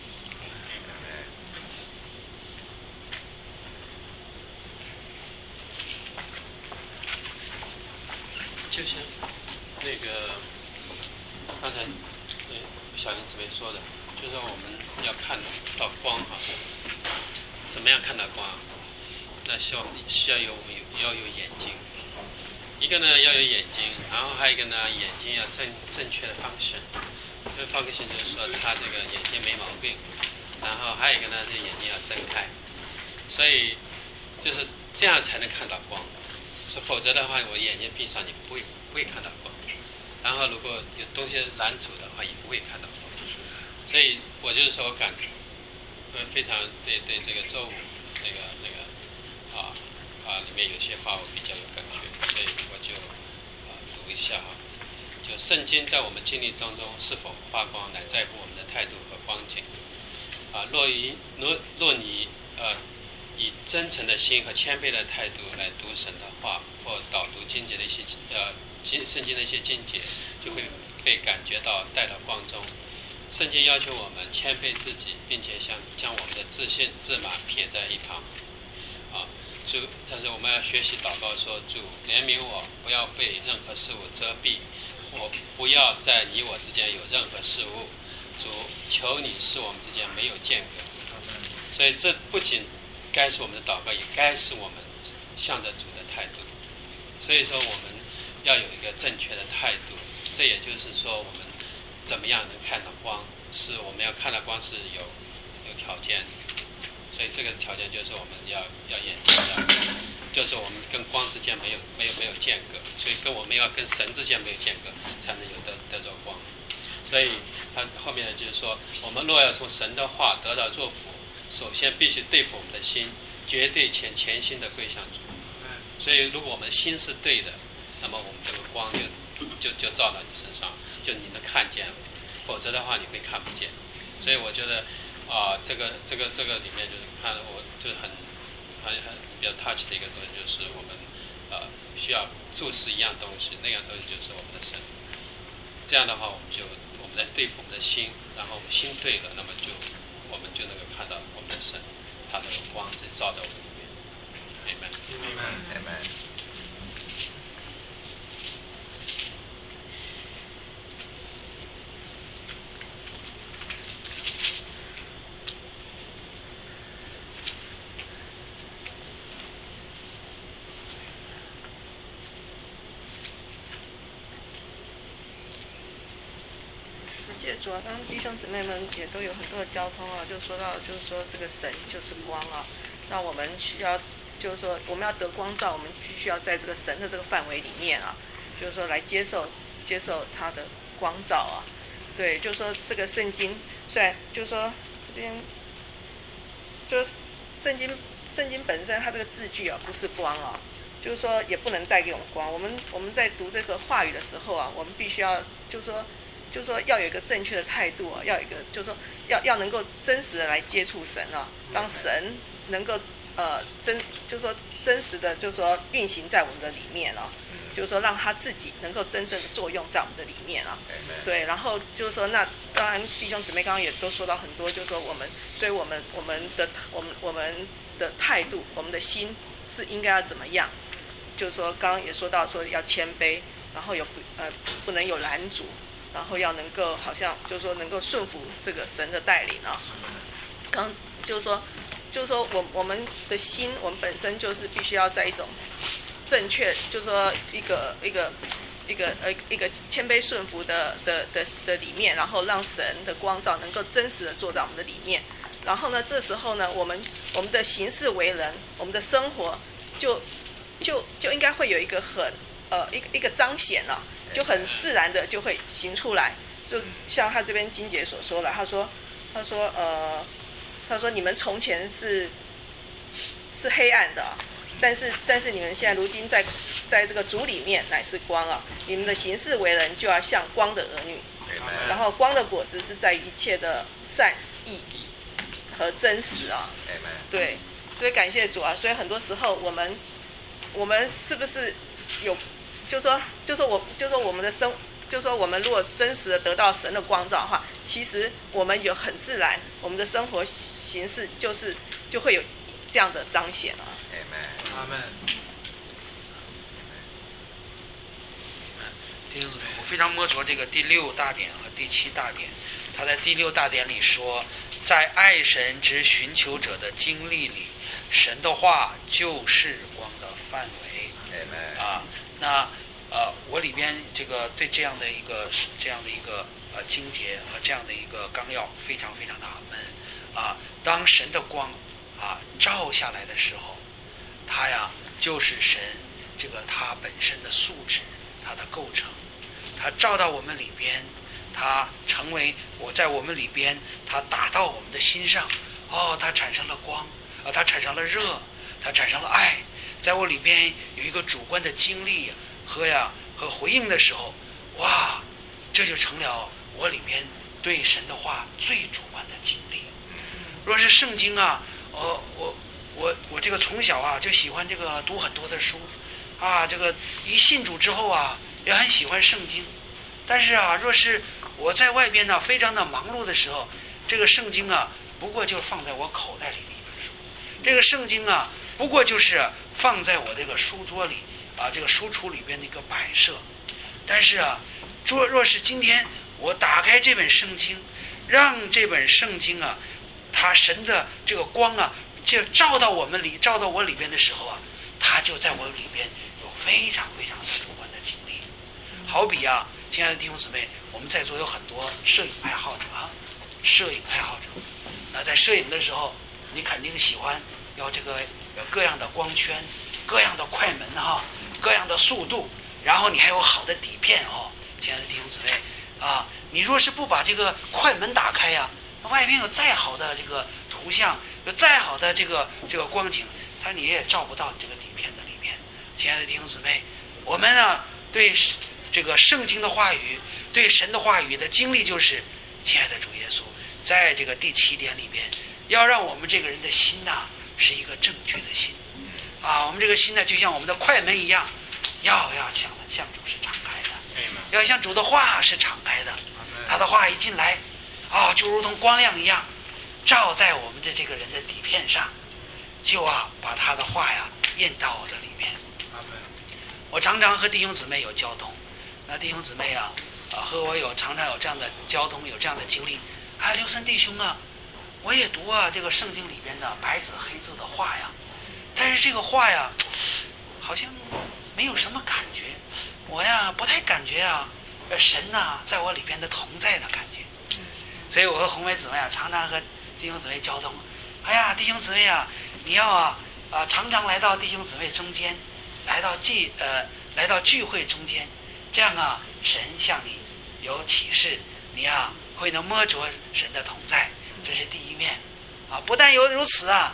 就像那个刚才呃小林姊妹说的，就是我们要看到光哈，怎么样看到光？那需要需要有要有眼睛，一个呢要有眼睛，然后还有一个呢眼睛要正正确的方向，这个方向就是说他这个眼睛没毛病，然后还有一个呢这眼睛要睁开，所以就是这样才能看到光，是否则的话我眼睛闭上你不会不会看到光，然后如果有东西拦阻的话也不会看到光，所以我就是说我感呃非常对对这个周五那个那个。啊啊！里面有些话我比较有感觉，所以我就啊读一下哈。就圣经在我们经历当中是否发光，乃在乎我们的态度和光景。啊，若以若若你呃以真诚的心和谦卑的态度来读神的话，或导读经节的一些呃经圣经的一些经节，就会被感觉到带到光中。圣经要求我们谦卑自己，并且将将我们的自信自满撇在一旁。啊，主，但是我们要学习祷告说，主怜悯我，不要被任何事物遮蔽，我不要在你我之间有任何事物。主，求你使我们之间没有间隔。所以这不仅该是我们的祷告，也该是我们向着主的态度。所以说我们要有一个正确的态度。这也就是说，我们怎么样能看到光？是我们要看到光是有有条件。所以这个条件就是我们要要眼睛要，就是我们跟光之间没有没有没有间隔，所以跟我们要跟神之间没有间隔，才能有得得着光。所以他后面就是说，我们若要从神的话得到祝福，首先必须对付我们的心，绝对全全心的归向主。所以如果我们心是对的，那么我们这个光就就就照到你身上，就你能看见，否则的话你会看不见。所以我觉得。啊，这个这个这个里面就是看我就是很很很比较 touch 的一个东西，就是我们呃需要注视一样东西，那样东西就是我们的神。这样的话，我们就我们在对付我们的心，然后我们心对了，那么就我们就能够看到我们的神，他的光是照在我们里面。Amen。Amen。Amen。 主要刚刚弟兄姊妹们也都有很多的交通啊，就说到就是说这个神就是光啊，那我们需要就是说我们要得光照，我们必须要在这个神的这个范围里面啊，就是说来接受接受他的光照啊，对，就是说这个圣经虽然就是说这边就是圣经圣经本身它这个字句啊不是光啊，就是说也不能带给我们光。我们我们在读这个话语的时候啊，我们必须要就是说就是说要有一个正确的态度啊，要有一个就是说要要能够真实的来接触神啊，让神能够呃真就是说真实的就是说运行在我们的里面啊。就是说，让他自己能够真正的作用在我们的里面啊，对，然后就是说，那当然弟兄姊妹刚刚也都说到很多，就是说我们，所以我们我们的我们我们的态度，我们的心是应该要怎么样？就是说，刚刚也说到说要谦卑，然后有呃不能有拦阻，然后要能够好像就是说能够顺服这个神的带领啊。刚就是说，就是说我我们的心，我们本身就是必须要在一种。正确，就是说一个一个一个呃一个谦卑顺服的的的的里面，然后让神的光照能够真实的做到我们的里面。然后呢，这时候呢，我们我们的行事为人，我们的生活就就就应该会有一个很呃一个一个彰显了、啊，就很自然的就会行出来。就像他这边金姐所说了，他说他说呃他说你们从前是是黑暗的、啊。但是，但是你们现在如今在，在这个主里面乃是光啊！你们的行事为人就要像光的儿女，然后光的果子是在于一切的善意和真实啊。对，所以感谢主啊！所以很多时候我们，我们是不是有，就说，就说我，就说我们的生，就说我们如果真实的得到神的光照的话，其实我们有很自然，我们的生活形式就是就会有这样的彰显啊。 阿门。 弟兄姊妹，我非常摸着这个第六大点和第七大点。他在第六大点里说，在爱神之寻求者的经历里，神的话就是光的范围。啊，那呃，我里边这个对这样的一个这样的一个呃经节和这样的一个纲要非常非常的阿门。啊，当神的光啊照下来的时候。它呀，就是神这个它本身的素质，它的构成，它照到我们里边，它成为我在我们里边，它打到我们的心上，哦，它产生了光，啊，它产生了热，它产生了爱，在我里边有一个主观的经历和呀和回应的时候，哇，这就成了我里边对神的话最主观的经历。若是圣经啊，哦，我。我我这个从小啊就喜欢这个读很多的书，啊，这个一信主之后啊也很喜欢圣经，但是啊，若是我在外边呢非常的忙碌的时候，这个圣经啊不过就放在我口袋里的一本书，这个圣经啊不过就是放在我这个书桌里啊这个书橱里边的一个摆设，但是啊，若若是今天我打开这本圣经，让这本圣经啊，它神的这个光啊。就照到我们里，照到我里边的时候啊，他就在我里边有非常非常主观的经历。好比啊，亲爱的弟兄姊妹，我们在座有很多摄影爱好者啊，摄影爱好者。那在摄影的时候，你肯定喜欢要这个有各样的光圈，各样的快门哈、啊，各样的速度，然后你还有好的底片哦，亲爱的弟兄姊妹啊，你若是不把这个快门打开呀、啊，外边有再好的这个图像。有再好的这个这个光景，它你也照不到这个底片的里面。亲爱的弟兄姊妹，我们啊对这个圣经的话语，对神的话语的经历，就是亲爱的主耶稣，在这个第七点里边，要让我们这个人的心呐、啊、是一个正确的心啊，我们这个心呢就像我们的快门一样，要要向向主是敞开的，要像主的话是敞开的，他的话一进来，啊，就如同光亮一样。照在我们的这个人的底片上，就啊把他的话呀印到我的里面。我常常和弟兄姊妹有交通，那弟兄姊妹啊啊和我有常常有这样的交通，有这样的经历。啊，刘森弟兄啊，我也读啊这个圣经里边的白纸黑字的话呀，但是这个话呀，好像没有什么感觉，我呀不太感觉啊，神呐、啊、在我里边的同在的感觉。所以我和红梅姊妹啊常常和弟兄姊妹交通，哎呀，弟兄姊妹啊，你要啊啊常常来到弟兄姊妹中间，来到聚呃来到聚会中间，这样啊，神向你有启示，你啊会能摸着神的同在，这是第一面啊。不但有如此啊，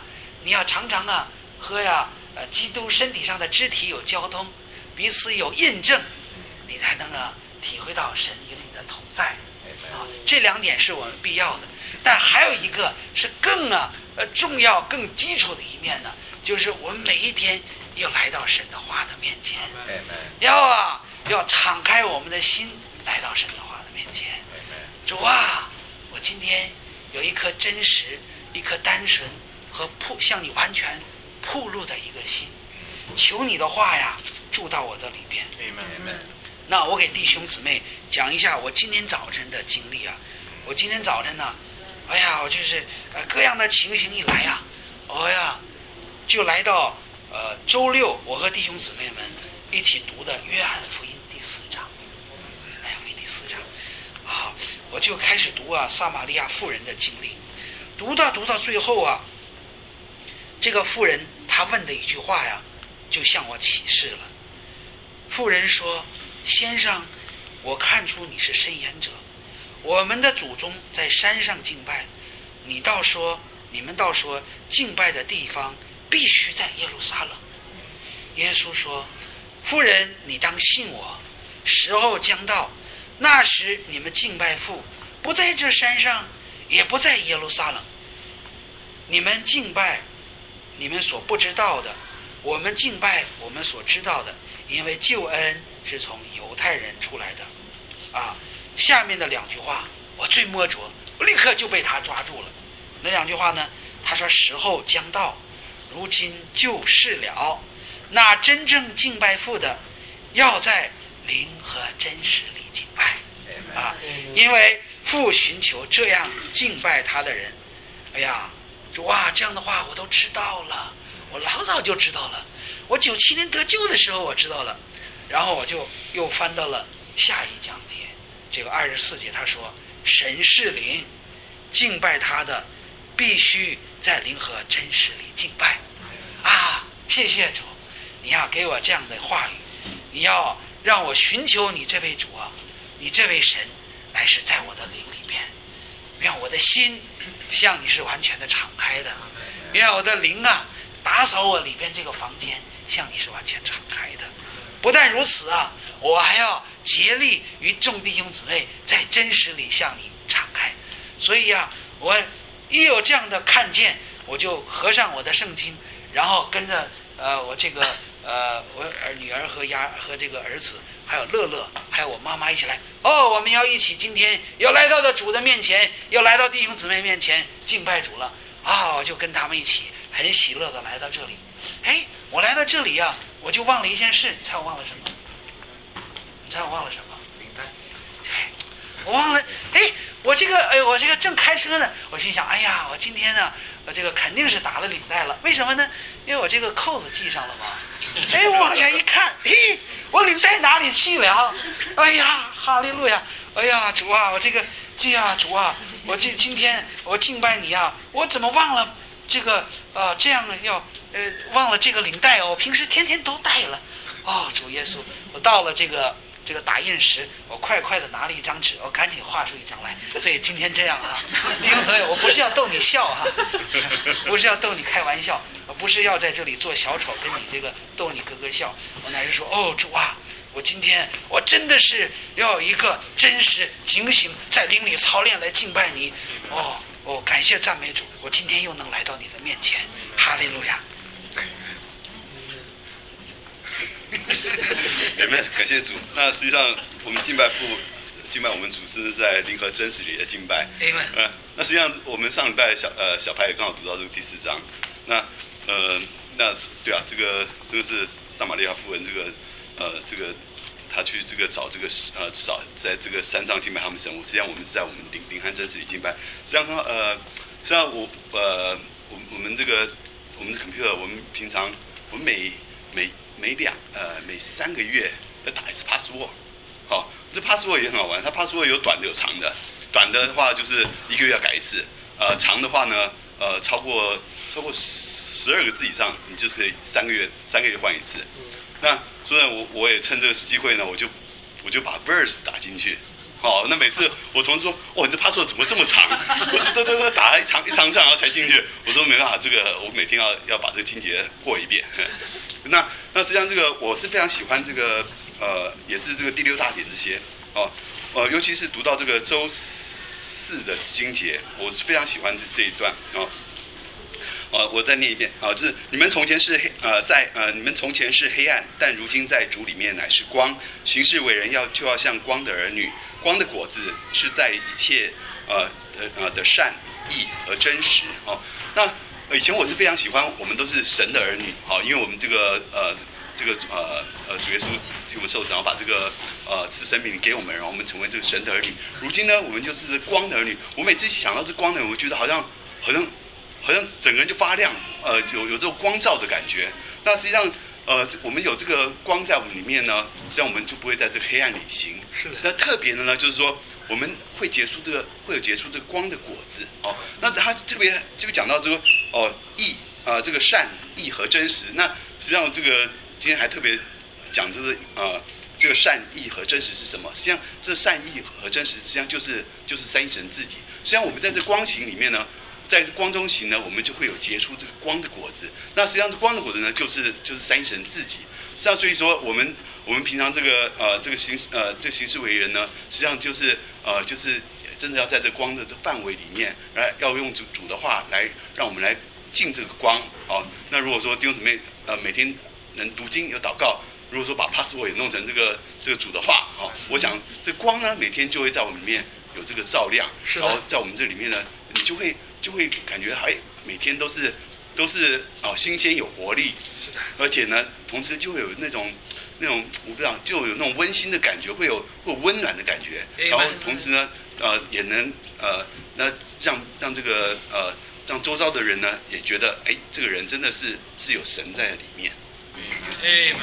你要常常啊和呀呃基督身体上的肢体有交通，彼此有印证，你才能啊体会到神与你的同在啊。这两点是我们必要的，但还有一个是更啊呃重要、更基础的一面呢，就是我们每一天要来到神的话的面前，要啊要敞开我们的心来到神的话的面前。主啊，我今天有一颗真实、一颗单纯和铺向你完全铺露的一个心，求你的话呀住到我的里边。那我给弟兄姊妹讲一下我今天早晨的经历啊。我今天早晨呢，哎呀，我就是呃各样的情形一来呀，哎呀，就来到呃周六，我和弟兄姊妹们一起读的约翰福音第四章，约翰福音第四章啊，我就开始读啊撒玛利亚妇人的经历，读到读到最后啊，这个妇人她问的一句话呀，就向我启示了。妇人说：“先生，我看出你是申言者。我们的祖宗在山上敬拜，你倒说你们倒说敬拜的地方必须在耶路撒冷。”耶稣说：“妇人，你当信我，时候将到，那时你们敬拜父不在这山上，也不在耶路撒冷。你们敬拜你们所不知道的，我们敬拜我们所知道的，因为救恩是从犹太人出来的。”啊，下面的两句话我最摸着，我立刻就被他抓住了。那两句话呢？他说：“时候将到，如今就是了。那真正敬拜父的，要在灵和真实里敬拜啊，因为父寻求这样敬拜他的人。”哎呀，主啊，这样的话我都知道了，我老早就知道了。我九七年得救的时候我知道了，然后我就又翻到了下一讲节，这个二十四节，他说：“神是灵，敬拜他的必须在灵和真实里敬拜。”啊，谢谢主，你要给我这样的话语，你要让我寻求你这位主啊，你这位神乃是在我的灵里边，愿我的心向你是完全的敞开的，愿我的灵啊打扫我里边这个房间，向你是完全敞开的。不但如此啊，我还要竭力与众弟兄姊妹在真实里向你敞开。所以啊，我一有这样的看见，我就合上我的圣经，然后跟着呃我这个呃我儿女儿和丫和这个儿子，还有乐乐，还有我妈妈一起来。哦，我们要一起今天要来到的主的面前，要来到弟兄姊妹面前敬拜主了啊！我就跟他们一起很喜乐的来到这里。哎，我来到这里啊，我就忘了一件事，你猜我忘了什么？你猜我忘了什么？明白？哎，我忘了。哎，我这个哎，我这个正开车呢，我心想，哎呀，我今天呢，我这个肯定是打了领带了。为什么呢？因为我这个扣子系上了嘛。哎，我往下一看，嘿，我领带哪里去了？哎呀，哈利路亚！哎呀，主啊，我这个这呀，主啊，我这今天我敬拜你啊，我怎么忘了这个呃这样要呃忘了这个领带哦？我平时天天都带了。哦，主耶稣，我到了这个这个打印时，我快快的拿了一张纸，我赶紧画出一张来。所以今天这样啊，弟兄姊妹，我不是要逗你笑哈、啊，不是要逗你开玩笑，我不是要在这里做小丑跟你这个逗你咯咯笑，我乃是说，哦，主啊，我今天我真的是要有一个真实警醒，在灵里操练来敬拜你。哦哦，感谢赞美主，我今天又能来到你的面前，哈利路亚。 有没有？感谢主。那实际上我们敬拜父，敬拜我们主是在灵和真实里的敬拜。呃，那实际上我们上礼拜小呃小排也刚好读到这个第四章。那呃那对啊，这个这个是撒玛利亚妇人这个呃这个他去这个找这个呃找在这个山上敬拜他们神。实际上我们是在我们灵灵和真实里敬拜。实际上呃实际上我呃我我们这个我们的 computer 我们平常我们每每每两呃每三个月要打一次 password， 好、哦，这 password 也很好玩，它 password 有短的有长的，短的话就是一个月要改一次，呃长的话呢，呃超过超过十二个字以上，你就可以三个月三个月换一次。那所以我我也趁这个机会呢，我就我就把 verse 打进去， 哦，那每次我同事说，哦，你这 password 怎么这么长？我都都都打了一长一长串，然后才进去。我说没办法，这个我每天要要把这个经节过一遍。那那实际上这个我是非常喜欢这个呃，也是这个第六大点这些哦，呃，尤其是读到这个周四的经节，我是非常喜欢这这一段哦。呃，我再念一遍啊，就是你们从前是黑呃在呃你们从前是黑暗，但如今在主里面乃是光。行事为人要就要像光的儿女，光的果子是在一切呃呃呃的善意和真实哦。那以前我是非常喜欢，我们都是神的儿女，好，因为我们这个呃这个呃呃主耶稣替我们受死，然后把这个呃赐生命给我们，然后我们成为这个神的儿女。如今呢，我们就是光的儿女。我每次想到这光的人，我觉得好像好像。好像整个人就发亮，呃，有有这种光照的感觉。那实际上，呃，我们有这个光在我们里面呢，这样我们就不会在这个黑暗里行。 是的。 那特别的呢，就是说我们会结出这个，会有结出这个光的果子。哦，那他特别就讲到这个哦义啊、呃，这个善义和真实。那实际上这个今天还特别讲这个呃这个善义和真实是什么？实际上这善义和真实实际上就是就是三一神自己。实际上我们在这光行里面呢。在光中行呢，我们就会有结出这个光的果子。那实际上，这光的果子呢，就是就是三一神自己。实际上，所以说我们我们平常这个呃这个行呃这个行事为人呢，实际上就是呃就是真的要在这光的这范围里面，来要用主主的话来让我们来进这个光哦。那如果说弟兄姊妹呃每天能读经有祷告，如果说把 password 也弄成这个这个主的话哦，我想这光呢每天就会在我们里面有这个照亮，然后在我们这里面呢，你就会。就会感觉哎，每天都是都是哦新鲜有活力， 是的， 而且呢，同时就会有那种那种我不知道，就有那种温馨的感觉，会有会有温暖的感觉，然后同时呢，呃，也能呃那让让这个呃让周遭的人呢也觉得哎，这个人真的是是有神在里面。 Amen。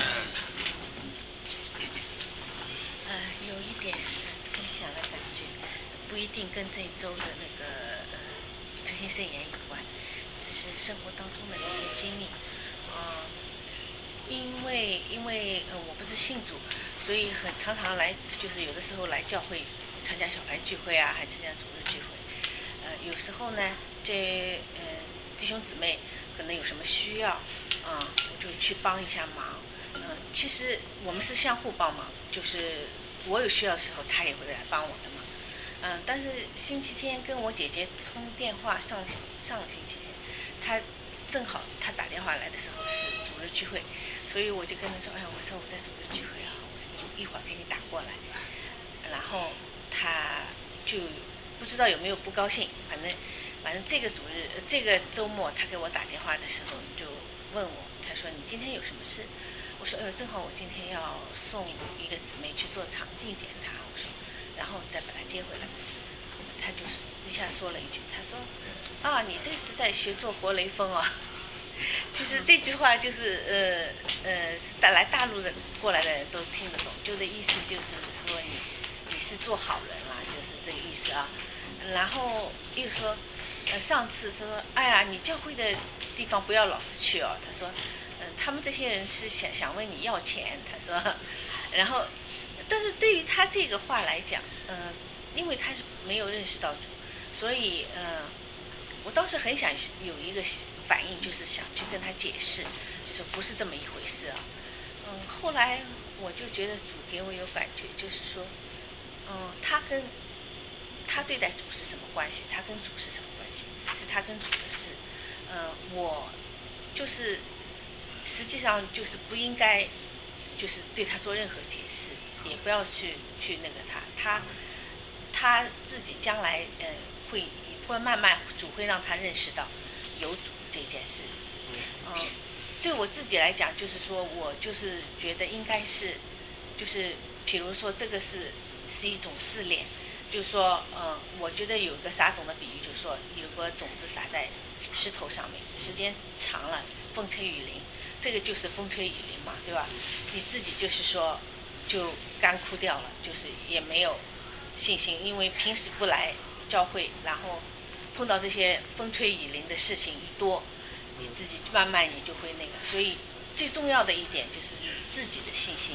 呃，有一点分享的感觉，不一定跟这一周的那个。这些圣言有关，只是生活当中的一些经历。嗯，因为因为呃我不是信主，所以很常常来，就是有的时候来教会参加小班聚会啊，还参加主日聚会。呃，有时候呢，这呃弟兄姊妹可能有什么需要，啊、嗯，我就去帮一下忙。嗯、呃，其实我们是相互帮忙，就是我有需要的时候，他也会来帮我的忙。嗯，但是星期天跟我姐姐通电话，上上个星期天，她正好她打电话来的时候是主日聚会，所以我就跟她说，哎呀，我说我在主日聚会啊，我就一会儿给你打过来。然后她就不知道有没有不高兴，反正反正这个主日这个周末她给我打电话的时候就问我，她说你今天有什么事？我说呃正好我今天要送一个姊妹去做肠镜检查，我说。然后再把他接回来，他就一下说了一句，他说：“啊，你这是在学做活雷锋啊！”其实这句话就是呃呃，是带来大陆的过来的人都听得懂，就的意思就是说你你是做好人啦、啊，就是这个意思啊。然后又说，呃，上次说，哎呀，你教会的地方不要老是去哦。他说，嗯、呃，他们这些人是想想问你要钱。他说，然后。但是对于他这个话来讲，嗯、呃，因为他是没有认识到主，所以，嗯、呃，我当时很想有一个反应，就是想去跟他解释，就说不是这么一回事啊。嗯，后来我就觉得主给我有感觉，就是说，嗯，他跟他对待主是什么关系？他跟主是什么关系？是他跟主的事。嗯、呃，我就是实际上就是不应该，就是对他做任何解释。也不要去去那个他，他他自己将来呃会会慢慢主会让他认识到有主这件事。嗯，对我自己来讲，就是说我就是觉得应该是，就是比如说这个是是一种试炼，就是说呃，我觉得有一个撒种的比喻，就是说有个种子撒在石头上面，时间长了，风吹雨淋，这个就是风吹雨淋嘛，对吧？你自己就是说。就干枯掉了，就是也没有信心，因为平时不来教会，然后碰到这些风吹雨淋的事情一多，你自己慢慢也就会那个。所以最重要的一点就是你自己的信心，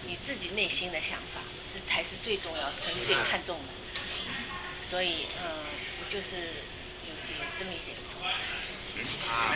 你自己内心的想法是才是最重要、神最看重的。所以，嗯，我就是有有这么一点东西。 啊，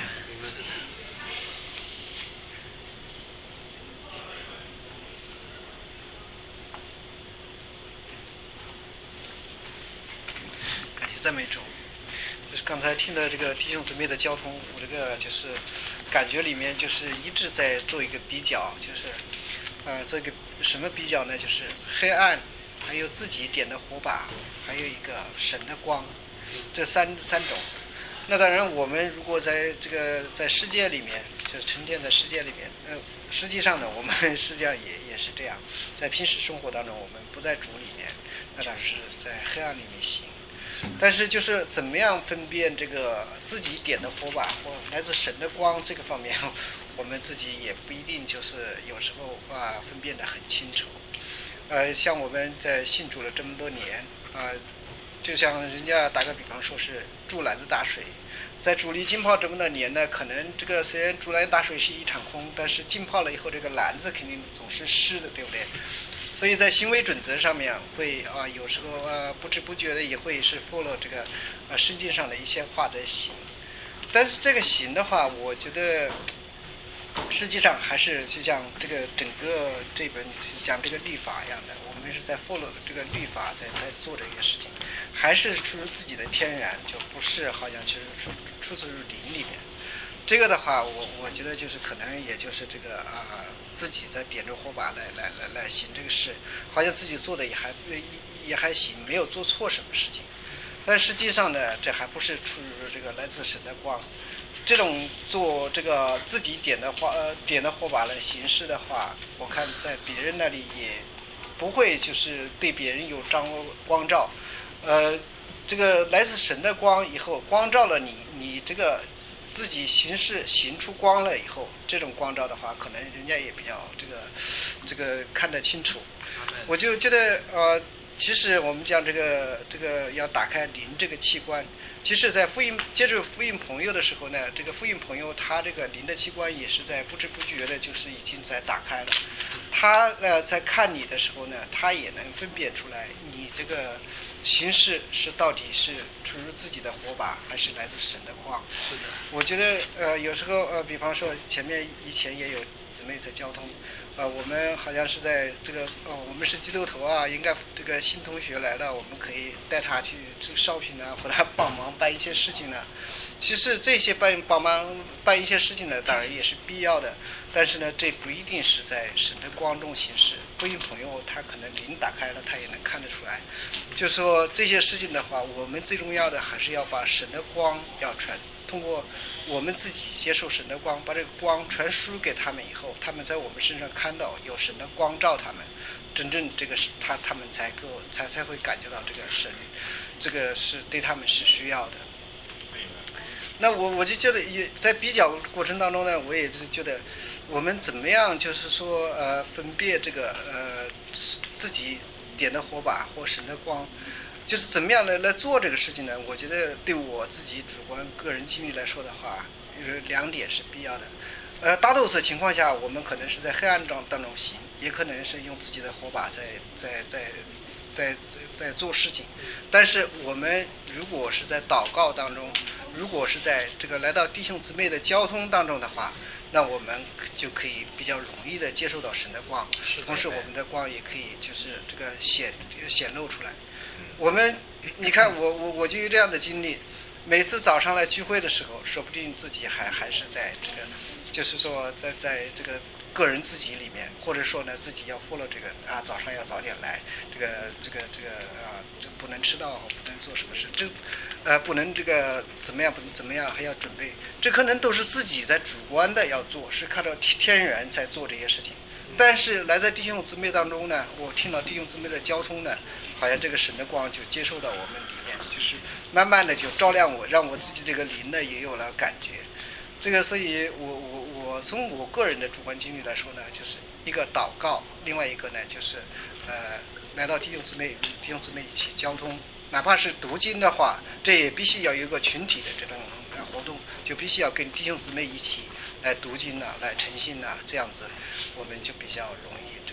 感谢赞美主。就是刚才听的这个弟兄姊妹的交通，我这个就是感觉里面就是一直在做一个比较，就是呃，这个什么比较呢？就是黑暗，还有自己点的火把，还有一个神的光，这三三种。那当然，我们如果在这个在世界里面，就是沉淀在世界里面，呃，实际上呢，我们实际上也也是这样，在平时生活当中，我们不在主里面，那当然是在黑暗里面行。但是就是怎么样分辨这个自己点的火把或来自神的光这个方面，我们自己也不一定就是有时候啊分辨得很清楚。呃，像我们在信主了这么多年啊，就像人家打个比方说是竹篮子打水，在主里浸泡这么多年呢，可能这个虽然竹篮打水是一场空，但是浸泡了以后，这个篮子肯定总是湿的，对不对？所以在行为准则上面会啊，有时候啊不知不觉的也会是 follow 这个啊圣经上的一些话在行，但是这个行的话，我觉得实际上还是就像这个整个这本讲这个律法一样的，我们是在 follow 这个律法在在做这个事情，还是出于自己的天然，就不是好像就是出出自于灵里面。这个的话，我我觉得就是可能也就是这个啊、呃，自己在点着火把来来来来行这个事，好像自己做的也还也还行，没有做错什么事情。但实际上呢，这还不是出于这个来自神的光。这种做这个自己点的火呃点的火把来行事的话，我看在别人那里也不会就是对别人有张光照。呃，这个来自神的光以后光照了你，你这个。自己行事行出光了以后，这种光照的话，可能人家也比较这个这个看得清楚。我就觉得呃，其实我们讲这个这个要打开灵这个器官，其实在福音接触福音朋友的时候呢，这个福音朋友他这个灵的器官也是在不知不觉的，就是已经在打开了。他呃在看你的时候呢，他也能分辨出来你这个形式是到底是出于自己的火把，还是来自神的光。 是的。 我觉得呃有时候呃比方说前面以前也有姊妹在交通，呃我们好像是在这个呃我们是基督徒啊，应该这个新同学来了，我们可以带他去这个 shopping 啊，或者帮忙办一些事情呢。其实这些帮帮忙办一些事情呢，当然也是必要的，但是呢，这不一定是在神的光中行事。福音朋友他可能灵打开了，他也能看得出来。就说这些事情的话，我们最重要的还是要把神的光要传，通过我们自己接受神的光，把这个光传输给他们以后，他们在我们身上看到有神的光照他们，真正这个是他他们才够才才会感觉到这个神，这个是对他们是需要的。那我我就觉得也在比较过程当中呢，我也是觉得我们怎么样就是说呃分辨这个呃自己点的火把或神的光，就是怎么样来来做这个事情呢？我觉得对我自己主观个人经历来说的话，有两点是必要的。呃，大多数情况下，我们可能是在黑暗中当中行，也可能是用自己的火把在在在在在做事情。但是我们如果是在祷告当中，如果是在这个来到弟兄姊妹的交通当中的话，那我们就可以比较容易的接受到神的光，同时我们的光也可以就是这个显显露出来。我们你看我我我就有这样的经历，每次早上来聚会的时候，说不定自己还还是在这个，就是说在在这个个人自己里面，或者说呢自己要 follow 这个啊，早上要早点来，这个这个这个啊，这不能迟到，不能做什么事，这呃不能这个怎么样，不能怎么样，还要准备，这可能都是自己在主观的要做，是看到天然在做这些事情。但是来在弟兄姊妹当中呢，我听到弟兄姊妹的交通呢，好像这个神的光就接受到我们里面，就是慢慢的就照亮我，让我自己这个灵呢也有了感觉。这个所以我我我从我个人的主观经历来说呢，就是一个祷告，另外一个呢就是呃来到弟兄姊妹弟兄姊妹一起交通，哪怕是读经的话，这也必须要有一个群体的这种活动，就必须要跟弟兄姊妹一起来读经呐、啊，来诚信呐、啊，这样子我们就比较容易这个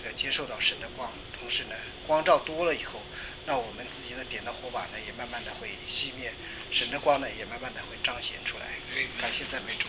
个接受到神的光，同时呢，光照多了以后，那我们自己的点的火把呢，也慢慢的会熄灭，神的光呢，也慢慢的会彰显出来。感谢赞美主。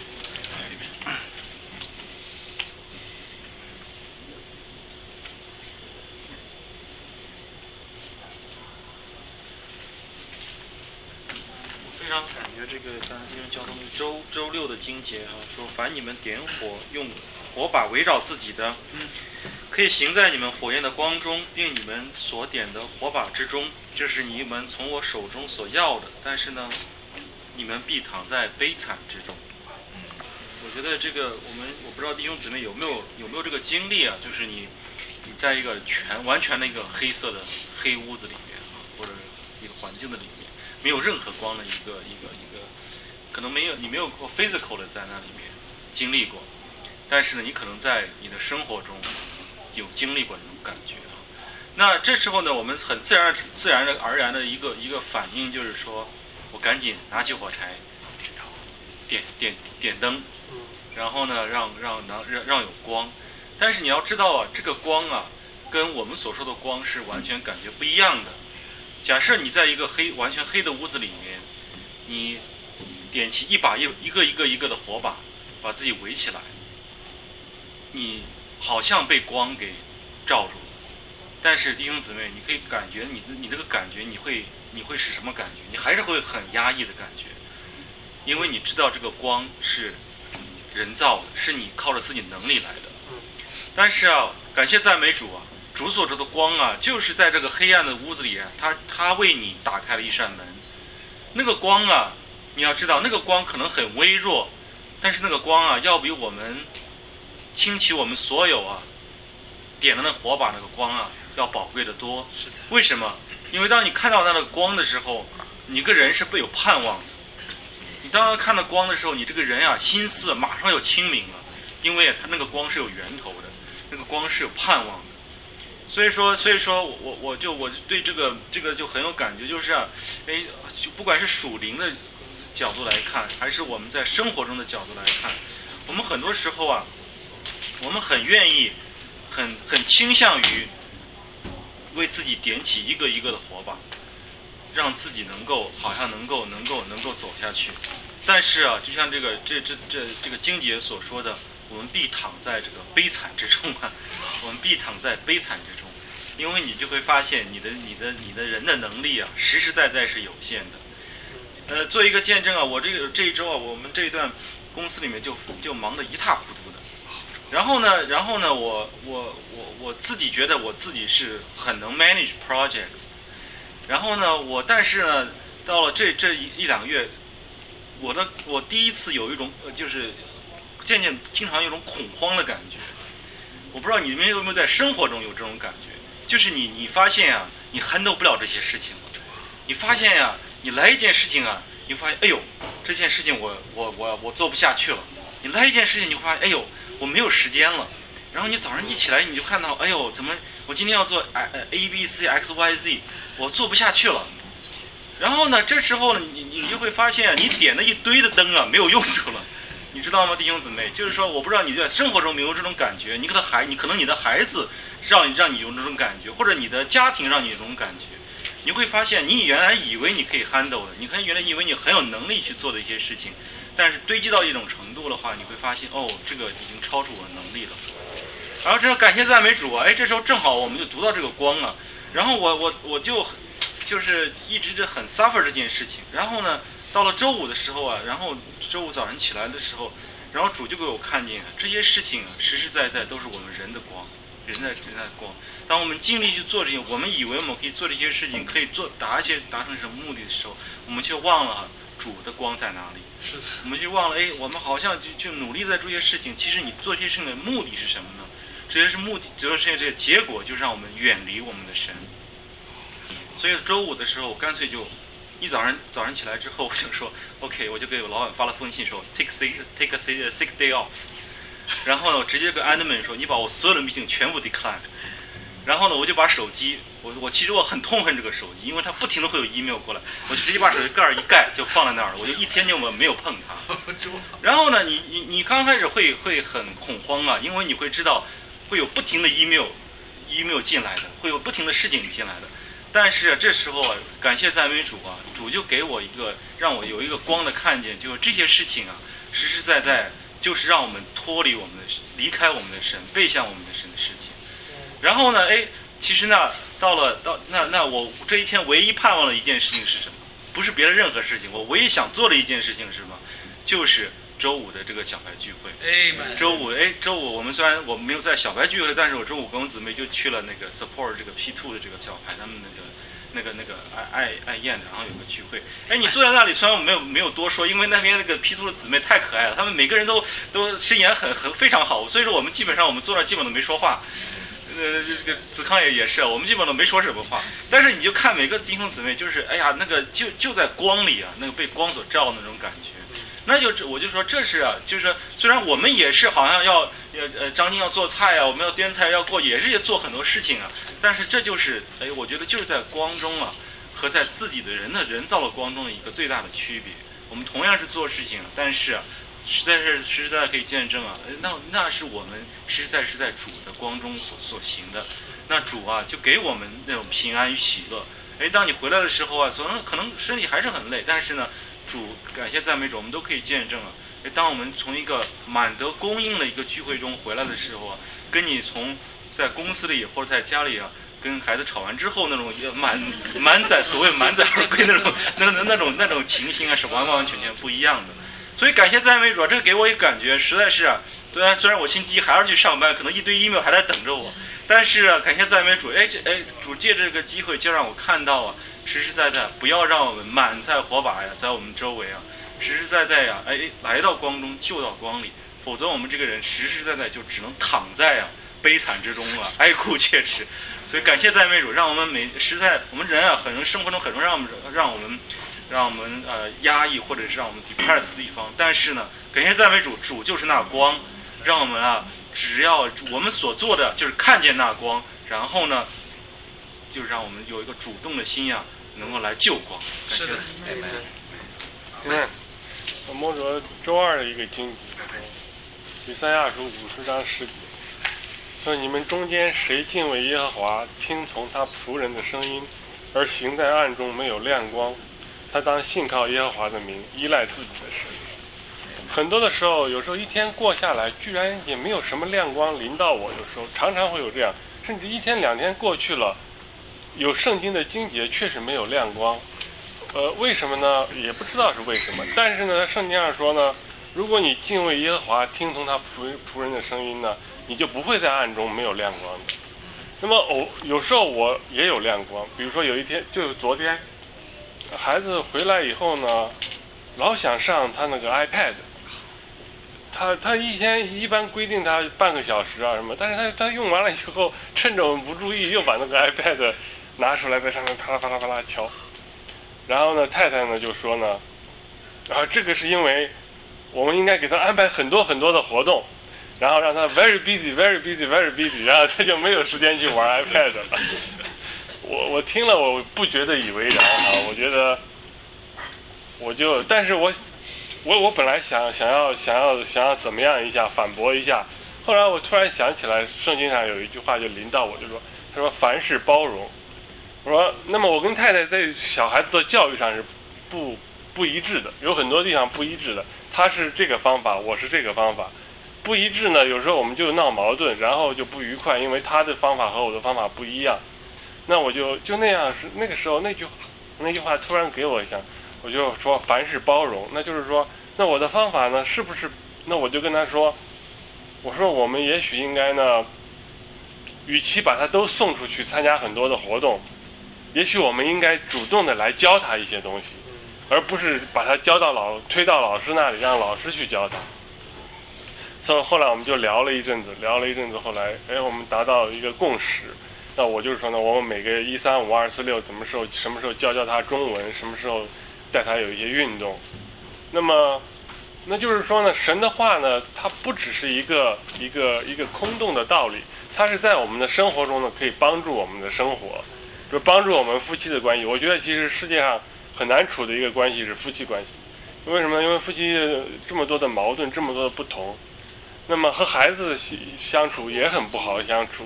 非常感觉这个刚才弟兄交通周周六的经节啊，说凡你们点火用火把围绕自己的，可以行在你们火焰的光中，并你们所点的火把之中，这是你们从我手中所要的。但是呢，你们必躺在悲惨之中。我觉得这个我们我不知道弟兄姊妹有没有有没有这个经历啊，就是你你在一个全完全的一个黑色的黑屋子里面啊，或者一个环境的里面。没有任何光的一个一个一个，可能没有你没有过 physical 的在那里面经历过，但是呢，你可能在你的生活中有经历过这种感觉啊。那这时候呢，我们很自然自然而然的一个一个反应就是说，我赶紧拿起火柴，点点点灯，然后呢，让让让让有光。但是你要知道啊，这个光啊，跟我们所说的光是完全感觉不一样的。假设你在一个黑完全黑的屋子里面，你点起一把一一个一个一个的火把，把自己围起来，你好像被光给照住了。但是弟兄姊妹，你可以感觉你你这个感觉，你会你会是什么感觉？你还是会很压抑的感觉，因为你知道这个光是人造的，是你靠着自己能力来的。但是啊，感谢赞美主啊！主所说的光啊，就是在这个黑暗的屋子里啊，他他为你打开了一扇门。那个光啊，你要知道，那个光可能很微弱，但是那个光啊，要比我们倾起我们所有啊点的那火把那个光啊，要宝贵的多。 是的。 为什么？因为当你看到那个光的时候，你个人是被有盼望的。你当然看到光的时候，你这个人啊，心思马上要清明了，因为它那个光是有源头的，那个光是有盼望的。所以说，所以说我我我就我对这个这个就很有感觉，就是啊，哎，就不管是属灵的角度来看，还是我们在生活中的角度来看，我们很多时候啊，我们很愿意，很很倾向于为自己点起一个一个的火把，让自己能够好像能够能够能够走下去。但是啊，就像这个这这这这个经节所说的，我们必躺在这个悲惨之中啊，我们必躺在悲惨之中，因为你就会发现你的你的你的人的能力啊，实实在在是有限的。呃，做一个见证啊，我这个这一周啊，我们这一段公司里面就就忙得一塌糊涂的。然后呢，然后呢，我我我我自己觉得我自己是很能 manage projects。然后呢，我但是呢，到了这这一一两个月，我的我第一次有一种呃，就是渐渐经常有一种恐慌的感觉。我不知道你们有没有在生活中有这种感觉，就是你你发现啊，你 handle 不了这些事情了。你发现呀、啊，你来一件事情啊，你会发现，哎呦，这件事情我我我我做不下去了。你来一件事情，你会发现，哎呦，我没有时间了。然后你早上一起来，你就看到，哎呦，怎么我今天要做 A B C X Y Z， 我做不下去了。然后呢，这时候呢，你你就会发现，你点了一堆的灯啊，没有用处了。你知道吗，弟兄姊妹？就是说，我不知道你在生活中有没有这种感觉。你可能孩，你可能你的孩子让你让你有这种感觉，或者你的家庭让你有这种感觉。你会发现，你原来以为你可以 handle 的，你可能原来以为你很有能力去做的一些事情，但是堆积到一种程度的话，你会发现，哦，这个已经超出我的能力了。然后这时候感谢赞美主啊，哎，这时候正好我们就读到这个光了。然后我我我就就是一直就很 suffer 这件事情。然后呢，到了周五的时候啊，然后周五早上起来的时候，然后主就给我看见这些事情啊，实实在在都是我们人的光，人的人的光。当我们尽力去做这些，我们以为我们可以做这些事情，可以做达一些达成什么目的的时候，我们却忘了主的光在哪里。 是的。 我们就忘了，哎，我们好像就就努力在做些事情，其实你做这些事情的目的是什么呢？这些是目的，主要是这个结果就是让我们远离我们的神。所以周五的时候，我干脆就一早上早上起来之后，我就说 ，OK， 我就给我老板发了封信说 ，take sick take a sick sick day off。然后呢，我直接跟安德曼说，你把我所有的 meeting 全部 decline。然后呢，我就把手机，我我其实我很痛恨这个手机，因为它不停的会有 email 过来，我就直接把手机盖儿一盖就放在那儿了，我就一天就没有碰它。然后呢，你你你刚开始会会很恐慌啊，因为你会知道会有不停的 email， email 进来的，会有不停的事情进来的。但是这时候啊，感谢赞美主啊，主就给我一个让我有一个光的看见，就是这些事情啊，实实在在就是让我们脱离我们的离开我们的神，背向我们的神的事情。然后呢，哎，其实呢，到了到那那我这一天唯一盼望的一件事情是什么？不是别的任何事情，我唯一想做的一件事情是什么？就是周五的这个小白聚会。周五，哎，周五我们虽然我们没有在小白聚会，但是我周五跟我姊妹就去了那个 support 这个 P 二 的这个小白，他们那个那个那个爱爱爱宴的，然后有个聚会。哎，你坐在那里，虽然我没有没有多说，因为那边那个 P 二 的姊妹太可爱了，他们每个人都都声音很很非常好，所以说我们基本上我们坐那基本都没说话。呃，这个子康也也是，我们基本都没说什么话，但是你就看每个弟兄姊妹，就是哎呀，那个就就在光里啊，那个被光所照的那种感觉，那就我就说这是啊，就是虽然我们也是好像要呃呃张静要做菜啊，我们要端菜要过，也是做很多事情啊，但是这就是哎，我觉得就是在光中啊，和在自己的人的人造的光中的一个最大的区别。我们同样是做事情，但是啊。实在是实在可以见证啊，那那是我们实在是在主的光中所所行的。那主啊，就给我们那种平安与喜乐。哎，当你回来的时候啊，可能可能身体还是很累，但是呢，主感谢赞美主，我们都可以见证啊。哎，当我们从一个满得供应的一个聚会中回来的时候啊，跟你从在公司里或者在家里啊，跟孩子吵完之后那种满满载所谓满载而归那种那那那种那种情形啊，是完完全全不一样的。所以感谢赞美主，这个给我一个感觉，实在是啊，虽然虽然我星期一还要去上班，可能一堆 email 还在等着我，但是啊，感谢赞美主，哎这哎主借这个机会就让我看到啊，实实在在不要让我们满载火把呀，在我们周围啊，实实在在呀，哎来到光中就到光里，否则我们这个人实实在在就只能躺在啊悲惨之中啊，哀哭切齿。所以感谢赞美主，让我们每实在我们人啊，很容易生活中很容易让我们让我们。让我们呃压抑，或者是让我们 depress 的地方，但是呢，感谢赞美主，主就是那光，让我们啊，只要我们所做的就是看见那光，然后呢，就是让我们有一个主动的心呀、啊，能够来救光。 是的， 嗯，我摸着周二的一个经节，以赛亚书五十章十节，说你们中间谁敬畏耶和华，听从他仆人的声音，而行在暗中没有亮光。他当信靠耶和华的名，依赖自己的神。很多的时候，有时候一天过下来，居然也没有什么亮光临到我。有时候常常会有这样，甚至一天两天过去了，有圣经的经节确实没有亮光。呃，为什么呢？也不知道是为什么。但是呢，圣经上说呢，如果你敬畏耶和华，听从他仆仆人的声音呢，你就不会在暗中没有亮光的。那么偶有时候我也有亮光，比如说有一天，就是昨天。孩子回来以后呢，老想上他那个 iPad， 他他一天一般规定他半个小时啊什么，但是他他用完了以后，趁着我们不注意，又把那个 iPad 拿出来在上面啪啦啪啦啪啦敲。然后呢，太太呢就说呢，啊这个是因为我们应该给他安排很多很多的活动，然后让他 very busy very busy very busy， 然后他就没有时间去玩 iPad 了。我我听了我不觉得以为然啊，我觉得我就，但是我我我本来想想要想要想要怎么样一下反驳一下，后来我突然想起来，圣经上有一句话就临到我，就说他说凡事包容。我说那么我跟太太在小孩子的教育上是不不一致的，有很多地方不一致的，他是这个方法，我是这个方法，不一致呢，有时候我们就闹矛盾，然后就不愉快，因为他的方法和我的方法不一样。那我就就那样是那个时候那句话那句话突然给我一下，我就说凡事包容，那就是说那我的方法呢是不是，那我就跟他说，我说我们也许应该呢，与其把他都送出去参加很多的活动，也许我们应该主动的来教他一些东西，而不是把他教到老推到老师那里让老师去教他。所以后来我们就聊了一阵子聊了一阵子后来哎我们达到一个共识。那我就是说呢，我们每个一三五二四六，什么时候什么时候教教他中文，什么时候带他有一些运动。那么，那就是说呢，神的话呢，它不只是一个一个一个空洞的道理，它是在我们的生活中呢，可以帮助我们的生活，就帮助我们夫妻的关系。我觉得其实世界上很难处的一个关系是夫妻关系，为什么？因为夫妻这么多的矛盾，这么多的不同，那么和孩子相处也很不好相处。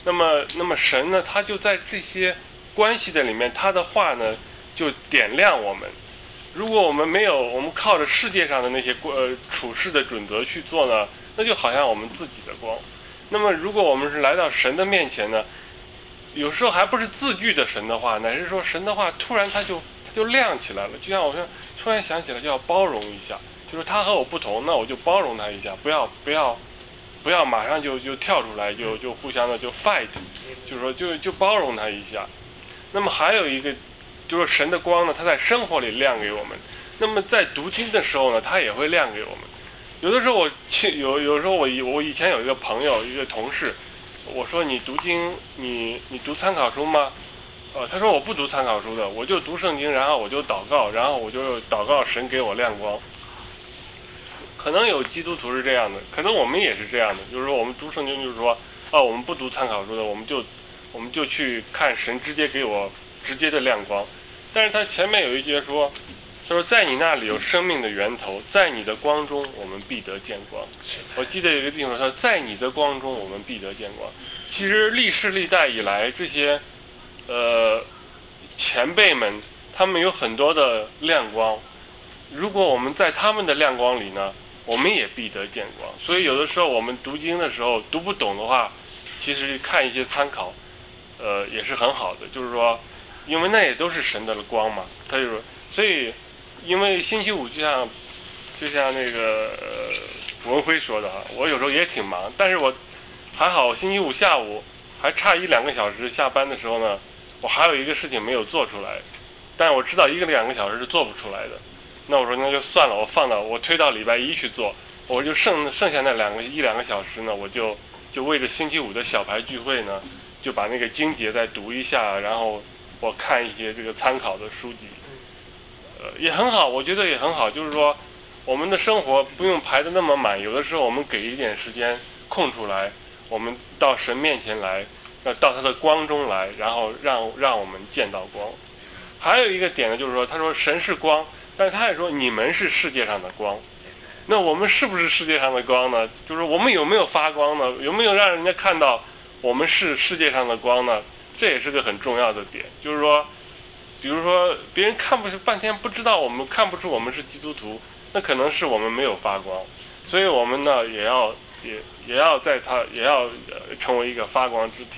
那么那么神呢，他就在这些关系的里面，他的话呢就点亮我们。如果我们没有，我们靠着世界上的那些呃处事的准则去做呢，那就好像我们自己的光。那么如果我们是来到神的面前呢，有时候还不是字句的神的话，乃是说神的话突然它就它就亮起来了，就像我说突然想起来就要包容一下，就是他和我不同，那我就包容他一下，不要不要不要马上就就跳出来，就就互相的就 fight， 就是说就就包容他一下。那么还有一个就是神的光呢，它在生活里亮给我们。那么在读经的时候呢，它也会亮给我们。有的时候我有有时候我我以前有一个朋友一个同事，我说你读经你你读参考书吗？呃，他说我不读参考书的，我就读圣经，然后我就祷告，然后我就祷告神给我亮光。可能有基督徒是这样的，可能我们也是这样的，就是说我们读圣经就是说，哦，我们不读参考书的，我们就我们就去看神直接给我直接的亮光。但是他前面有一节说，他说在你那里有生命的源头，在你的光中我们必得见光。我记得有一个地方说，在你的光中我们必得见光。其实历世历代以来，这些呃前辈们他们有很多的亮光，如果我们在他们的亮光里呢，我们也必得见光。所以有的时候我们读经的时候读不懂的话，其实看一些参考呃也是很好的，就是说因为那也都是神的光嘛。他就说，所以因为星期五就像就像那个呃文辉说的哈，我有时候也挺忙，但是我还好星期五下午还差一两个小时下班的时候呢，我还有一个事情没有做出来，但是我知道一个两个小时是做不出来的。那我说那就算了，我放到我推到礼拜一去做，我就剩剩下那两个一两个小时呢，我就就为着星期五的小牌聚会呢，就把那个经节再读一下，然后我看一些这个参考的书籍，呃也很好，我觉得也很好，就是说我们的生活不用排得那么满，有的时候我们给一点时间空出来，我们到神面前来，要到他的光中来，然后让让我们见到光。还有一个点呢，就是说他说神是光，但是他也说你们是世界上的光。那我们是不是世界上的光呢？就是我们有没有发光呢？有没有让人家看到我们是世界上的光呢？这也是个很重要的点。就是说比如说别人看不出半天不知道我们看不出我们是基督徒，那可能是我们没有发光。所以我们呢也要也也要在他也要成为一个发光之体。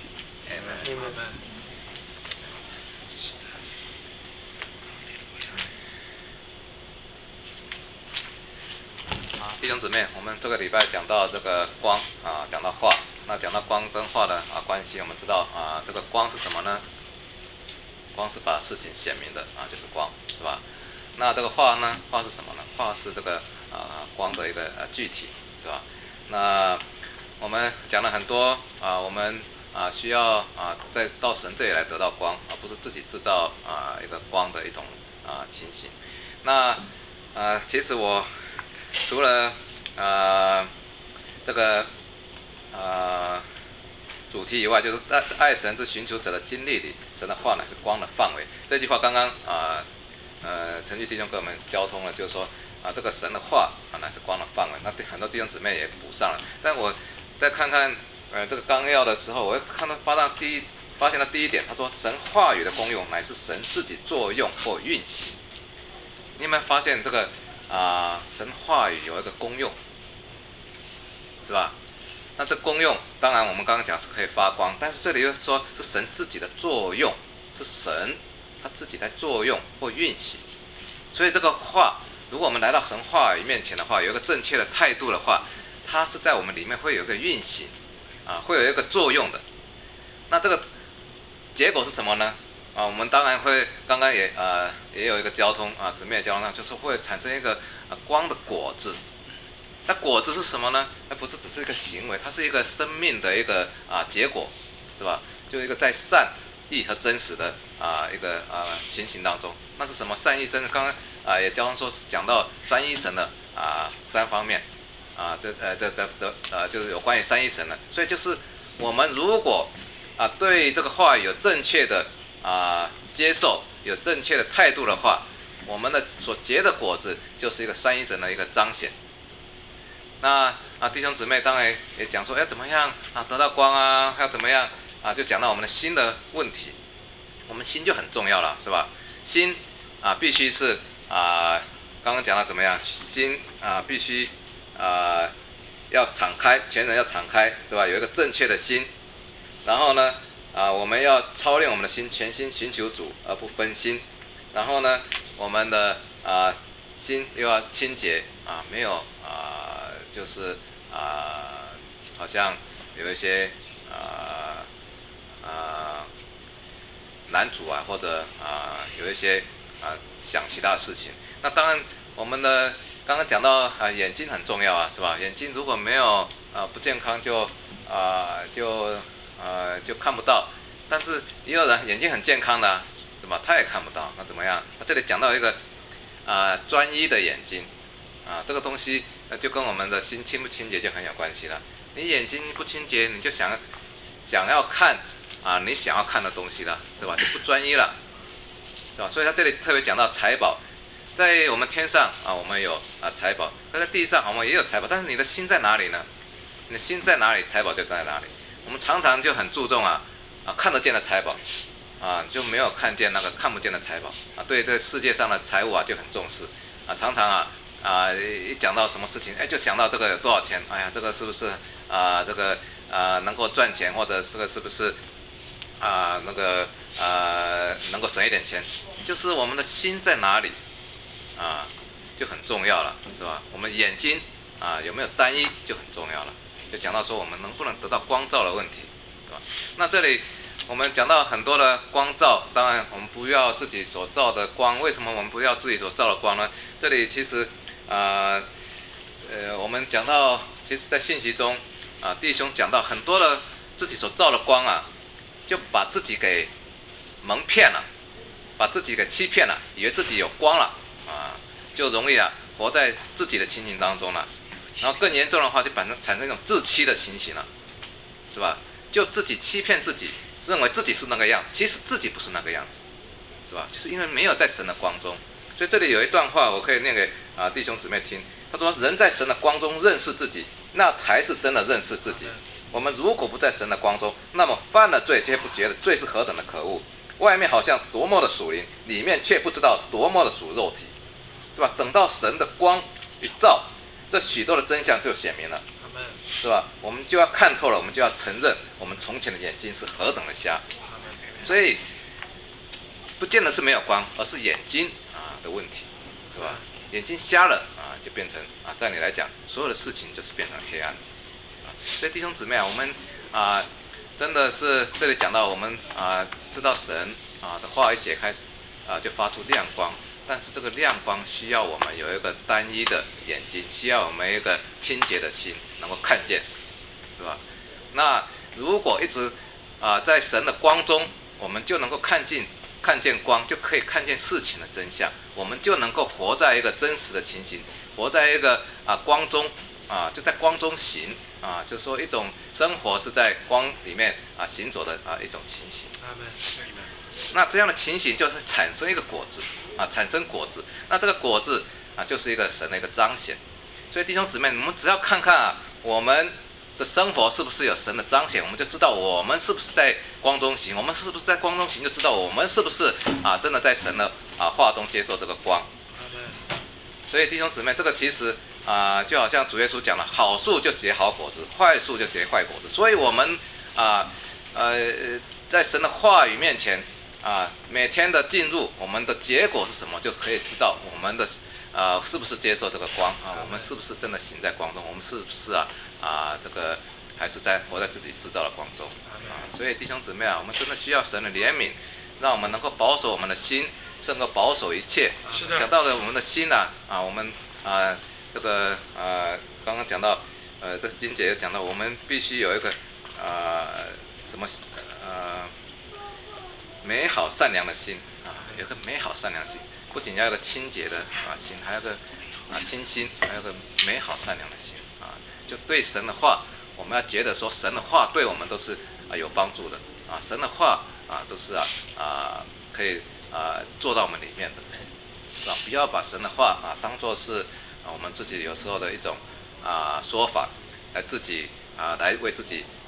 弟兄姊妹，我们这个礼拜讲到这个光啊，讲到话，那讲到光跟话的啊关系，我们知道啊，这个光是什么呢？光是把事情显明的啊，就是光，是吧？那这个话呢？话是什么呢？话是这个啊光的一个呃具体，是吧？那我们讲了很多啊，我们啊需要啊在到神这里来得到光，而不是自己制造啊一个光的一种啊情形。那呃，其实我。除了呃这个呃主题以外，就是爱爱神之寻求者的经历里，神的话乃是光的范围。这句话刚刚啊呃陈旭弟兄跟我们交通了，就是说啊这个神的话啊乃是光的范围。那对很多弟兄姊妹也补上了。但我再看看呃这个纲要的时候，我会看到发到第一发现到第一点，他说神话语的功用乃是神自己作用或运行。你有没有发现这个？啊，神话语有一个功用，是吧？那这功用，当然我们刚刚讲是可以发光，但是这里又说是神自己的作用，是神他自己在作用或运行。所以这个话，如果我们来到神话语面前的话，有一个正确的态度的话，它是在我们里面会有一个运行，啊，会有一个作用的。那这个结果是什么呢？啊，我们当然会，刚刚也呃也有一个交通啊，姊妹的交通，那就是会产生一个、呃、光的果子。那果子是什么呢？那不是只是一个行为，它是一个生命的一个啊结果，是吧？就一个在善意和真实的啊一个啊情形当中，那是什么善意真实？刚刚啊也交通说讲到三一神的啊三方面啊，这呃这的的呃就是有关于三一神的，所以就是我们如果啊对这个话语有正确的啊，接受有正确的态度的话，我们的所结的果子就是一个三一神的一个彰显。那啊，弟兄姊妹当然也讲说，要怎么样啊得到光啊，要怎么样啊，就讲到我们的心的问题，我们心就很重要了，是吧？心啊，必须是啊，刚刚讲到怎么样，心啊，必须啊要敞开，全人要敞开，是吧？有一个正确的心，然后呢，啊，我们要操练我们的心，全心寻求主，而不分心。然后呢，我们的啊心又要清洁啊，没有啊，就是啊，好像有一些啊啊男主啊，或者啊有一些啊想其他的事情。那当然，我们的刚刚讲到啊眼睛很重要啊，是吧？眼睛如果没有啊不健康就啊就呃就看不到。但是也有人眼睛很健康的、啊，是吧？他也看不到，那怎么样？那这里讲到一个啊专一的眼睛啊，这个东西呃就跟我们的心清不清洁就很有关系了。你眼睛不清洁，你就想想要看啊你想要看的东西了，是吧？就不专一了，是吧？所以他这里特别讲到财宝，在我们天上啊，我们有啊财宝；那在地上我们也有财宝，但是你的心在哪里呢？你的心在哪里，财宝就在哪里。我们常常就很注重啊啊看得见的财宝，啊就没有看见那个看不见的财宝啊。对这世界上的财物啊就很重视啊，常常啊啊一讲到什么事情，哎就想到这个有多少钱，哎呀这个是不是啊这个啊能够赚钱，或者这个是不是啊那个啊能够省一点钱，就是我们的心在哪里啊就很重要了，是吧？我们眼睛啊有没有单一就很重要了。就讲到说我们能不能得到光照的问题，是吧？那这里我们讲到很多的光照，当然我们不要自己所照的光。为什么我们不要自己所照的光呢？这里其实啊 呃, 呃我们讲到，其实在信息中啊弟兄讲到很多的自己所照的光啊，就把自己给蒙骗了，把自己给欺骗了，以为自己有光了啊，就容易啊活在自己的情形当中了。然后更严重的话，就产生产生一种自欺的情形了，是吧？就自己欺骗自己，认为自己是那个样子，其实自己不是那个样子，是吧？就是因为没有在神的光中。所以这里有一段话，我可以念给啊弟兄姊妹听。他说：“人在神的光中认识自己，那才是真的认识自己。我们如果不在神的光中，那么犯了罪，却不觉得罪是何等的可恶。外面好像多么的属灵，里面却不知道多么的属肉体，是吧？等到神的光一照，这许多的真相就显明了，是吧？我们就要看透了，我们就要承认我们从前的眼睛是何等的瞎。所以不见得是没有光，而是眼睛啊的问题，是吧？眼睛瞎了啊，就变成啊，在你来讲，所有的事情就是变成黑暗啊。所以弟兄姊妹啊，我们啊真的是这里讲到我们啊知道神啊的话一解开啊就发出亮光。但是这个亮光需要我们有一个单一的眼睛，需要我们一个清洁的心，能够看见，是吧？那如果一直啊、呃、在神的光中，我们就能够看见看见光，就可以看见事情的真相，我们就能够活在一个真实的情形，活在一个啊光中啊，就在光中行啊，就是说一种生活是在光里面啊行走的啊一种情形。那这样的情形就会产生一个果子啊，产生果子。那这个果子啊，就是一个神的一个彰显。所以弟兄姊妹，你们只要看看啊，我们这生活是不是有神的彰显，我们就知道我们是不是在光中行。我们是不是在光中行，就知道我们是不是啊，真的在神的啊话中接受这个光。所以弟兄姊妹，这个其实啊，就好像主耶稣讲了，好树就结好果子，坏树就结坏果子。所以我们啊呃在神的话语面前。啊，每天的进入，我们的结果是什么，就可以知道我们的啊是不是接受这个光啊，我们是不是真的行在光中，我们是不是啊啊这个还是在活在自己制造的光中啊？所以弟兄姊妹啊，我们真的需要神的怜悯，让我们能够保守我们的心，胜过保守一切。讲到了我们的心呢啊，我们啊这个啊刚刚讲到呃这经节讲到我们必须有一个啊什么呃。美好善良的心啊，有个美好善良的心，不仅要有个清洁的啊心，还有个啊清心，还有个美好善良的心啊。就对神的话，我们要觉得说神的话对我们都是啊有帮助的啊，神的话啊都是啊啊可以啊做到我们里面的，是吧？不要把神的话啊当作是啊我们自己有时候的一种啊说法，来自己啊来为自己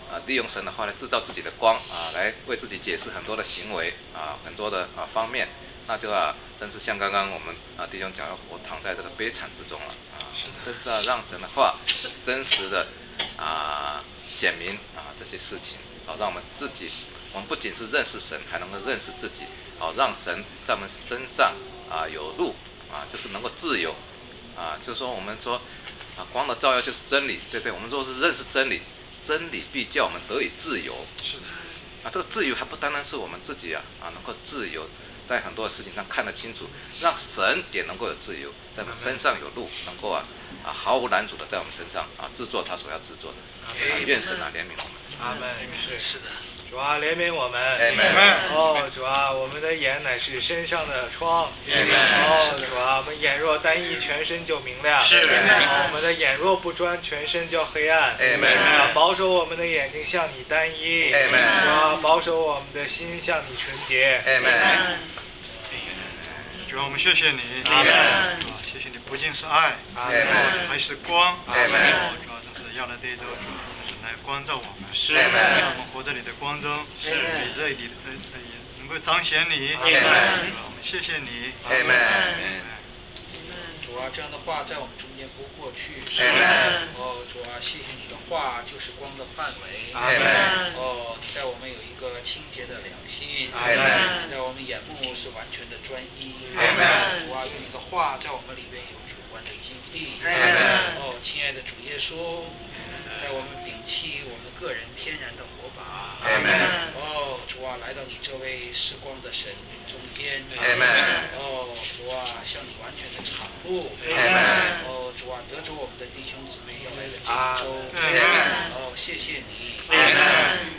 啊利用神的话来制造自己的光啊，来为自己解释很多的行为啊，很多的啊方面，那就啊，真是像刚刚我们啊弟兄讲的，我躺在这个悲惨之中了啊，真是要让神的话真实的啊显明啊这些事情，好让我们自己，我们不仅是认识神，还能够认识自己，好让神在我们身上啊有路啊，就是能够自由啊，就是说我们说啊光的照耀就是真理，对不对？我们若是认识真理，真理必叫我们得以自由。 是的。 啊，这个自由还不单单是我们自己啊啊能够自由，在很多的事情上看得清楚，让神也能够有自由，在我们身上有路，能够啊啊毫无拦阻的在我们身上啊制作他所要制作的。啊，愿神啊怜悯我们。 阿门。是是的。 主啊，怜悯我们。 Amen。 哦，主啊，我们的眼乃是身上的窗。 Amen。 哦，主啊，我们眼若单一，全身就明亮。 是。 哦，我们的眼若不专，全身就黑暗。 Amen。 保守我们的眼睛向你单一。 Amen。 主啊，保守我们的心向你纯洁。 Amen。 主啊，我们谢谢你。 阿门。 啊，谢谢你不仅是爱， 阿门， 还是光。 阿门。 主啊，这是要来这一周，主啊，是来光照我们， 是。 让我们活在你的光中， 是。 也在你的也能够彰显你。 阿门。 我们谢谢你。 阿门。 主啊，这样的话在我们中间不过去。 Amen。 哦，主啊，谢谢你的话就是光的范围。 Amen。 哦，你在我们有一个清洁的良心。 Amen。 你在我们眼目是完全的专一。 Amen。 主啊，愿你的话在我们里面有主观的经历。 Amen。 哦，亲爱的主耶稣，在我们摒弃我们个人天然的火把。 Amen。 哦，主啊，来到你这位是光的神中间。 Amen。 哦，主啊，向你完全的敞露。 Amen。 哦，主啊，得着我们的弟兄姊妹要来的这一周。 Amen。 哦，谢谢你。 Amen。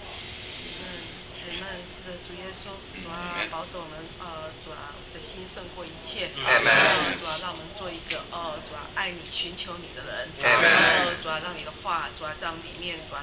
Amen。是的，主耶稣，主啊，保守我们，呃，主啊的心胜过一切。 Amen。 主啊，让我们做一个，呃，主啊爱你、寻求你的人。 Amen。 主啊，让你的话，主啊在我们里面，主啊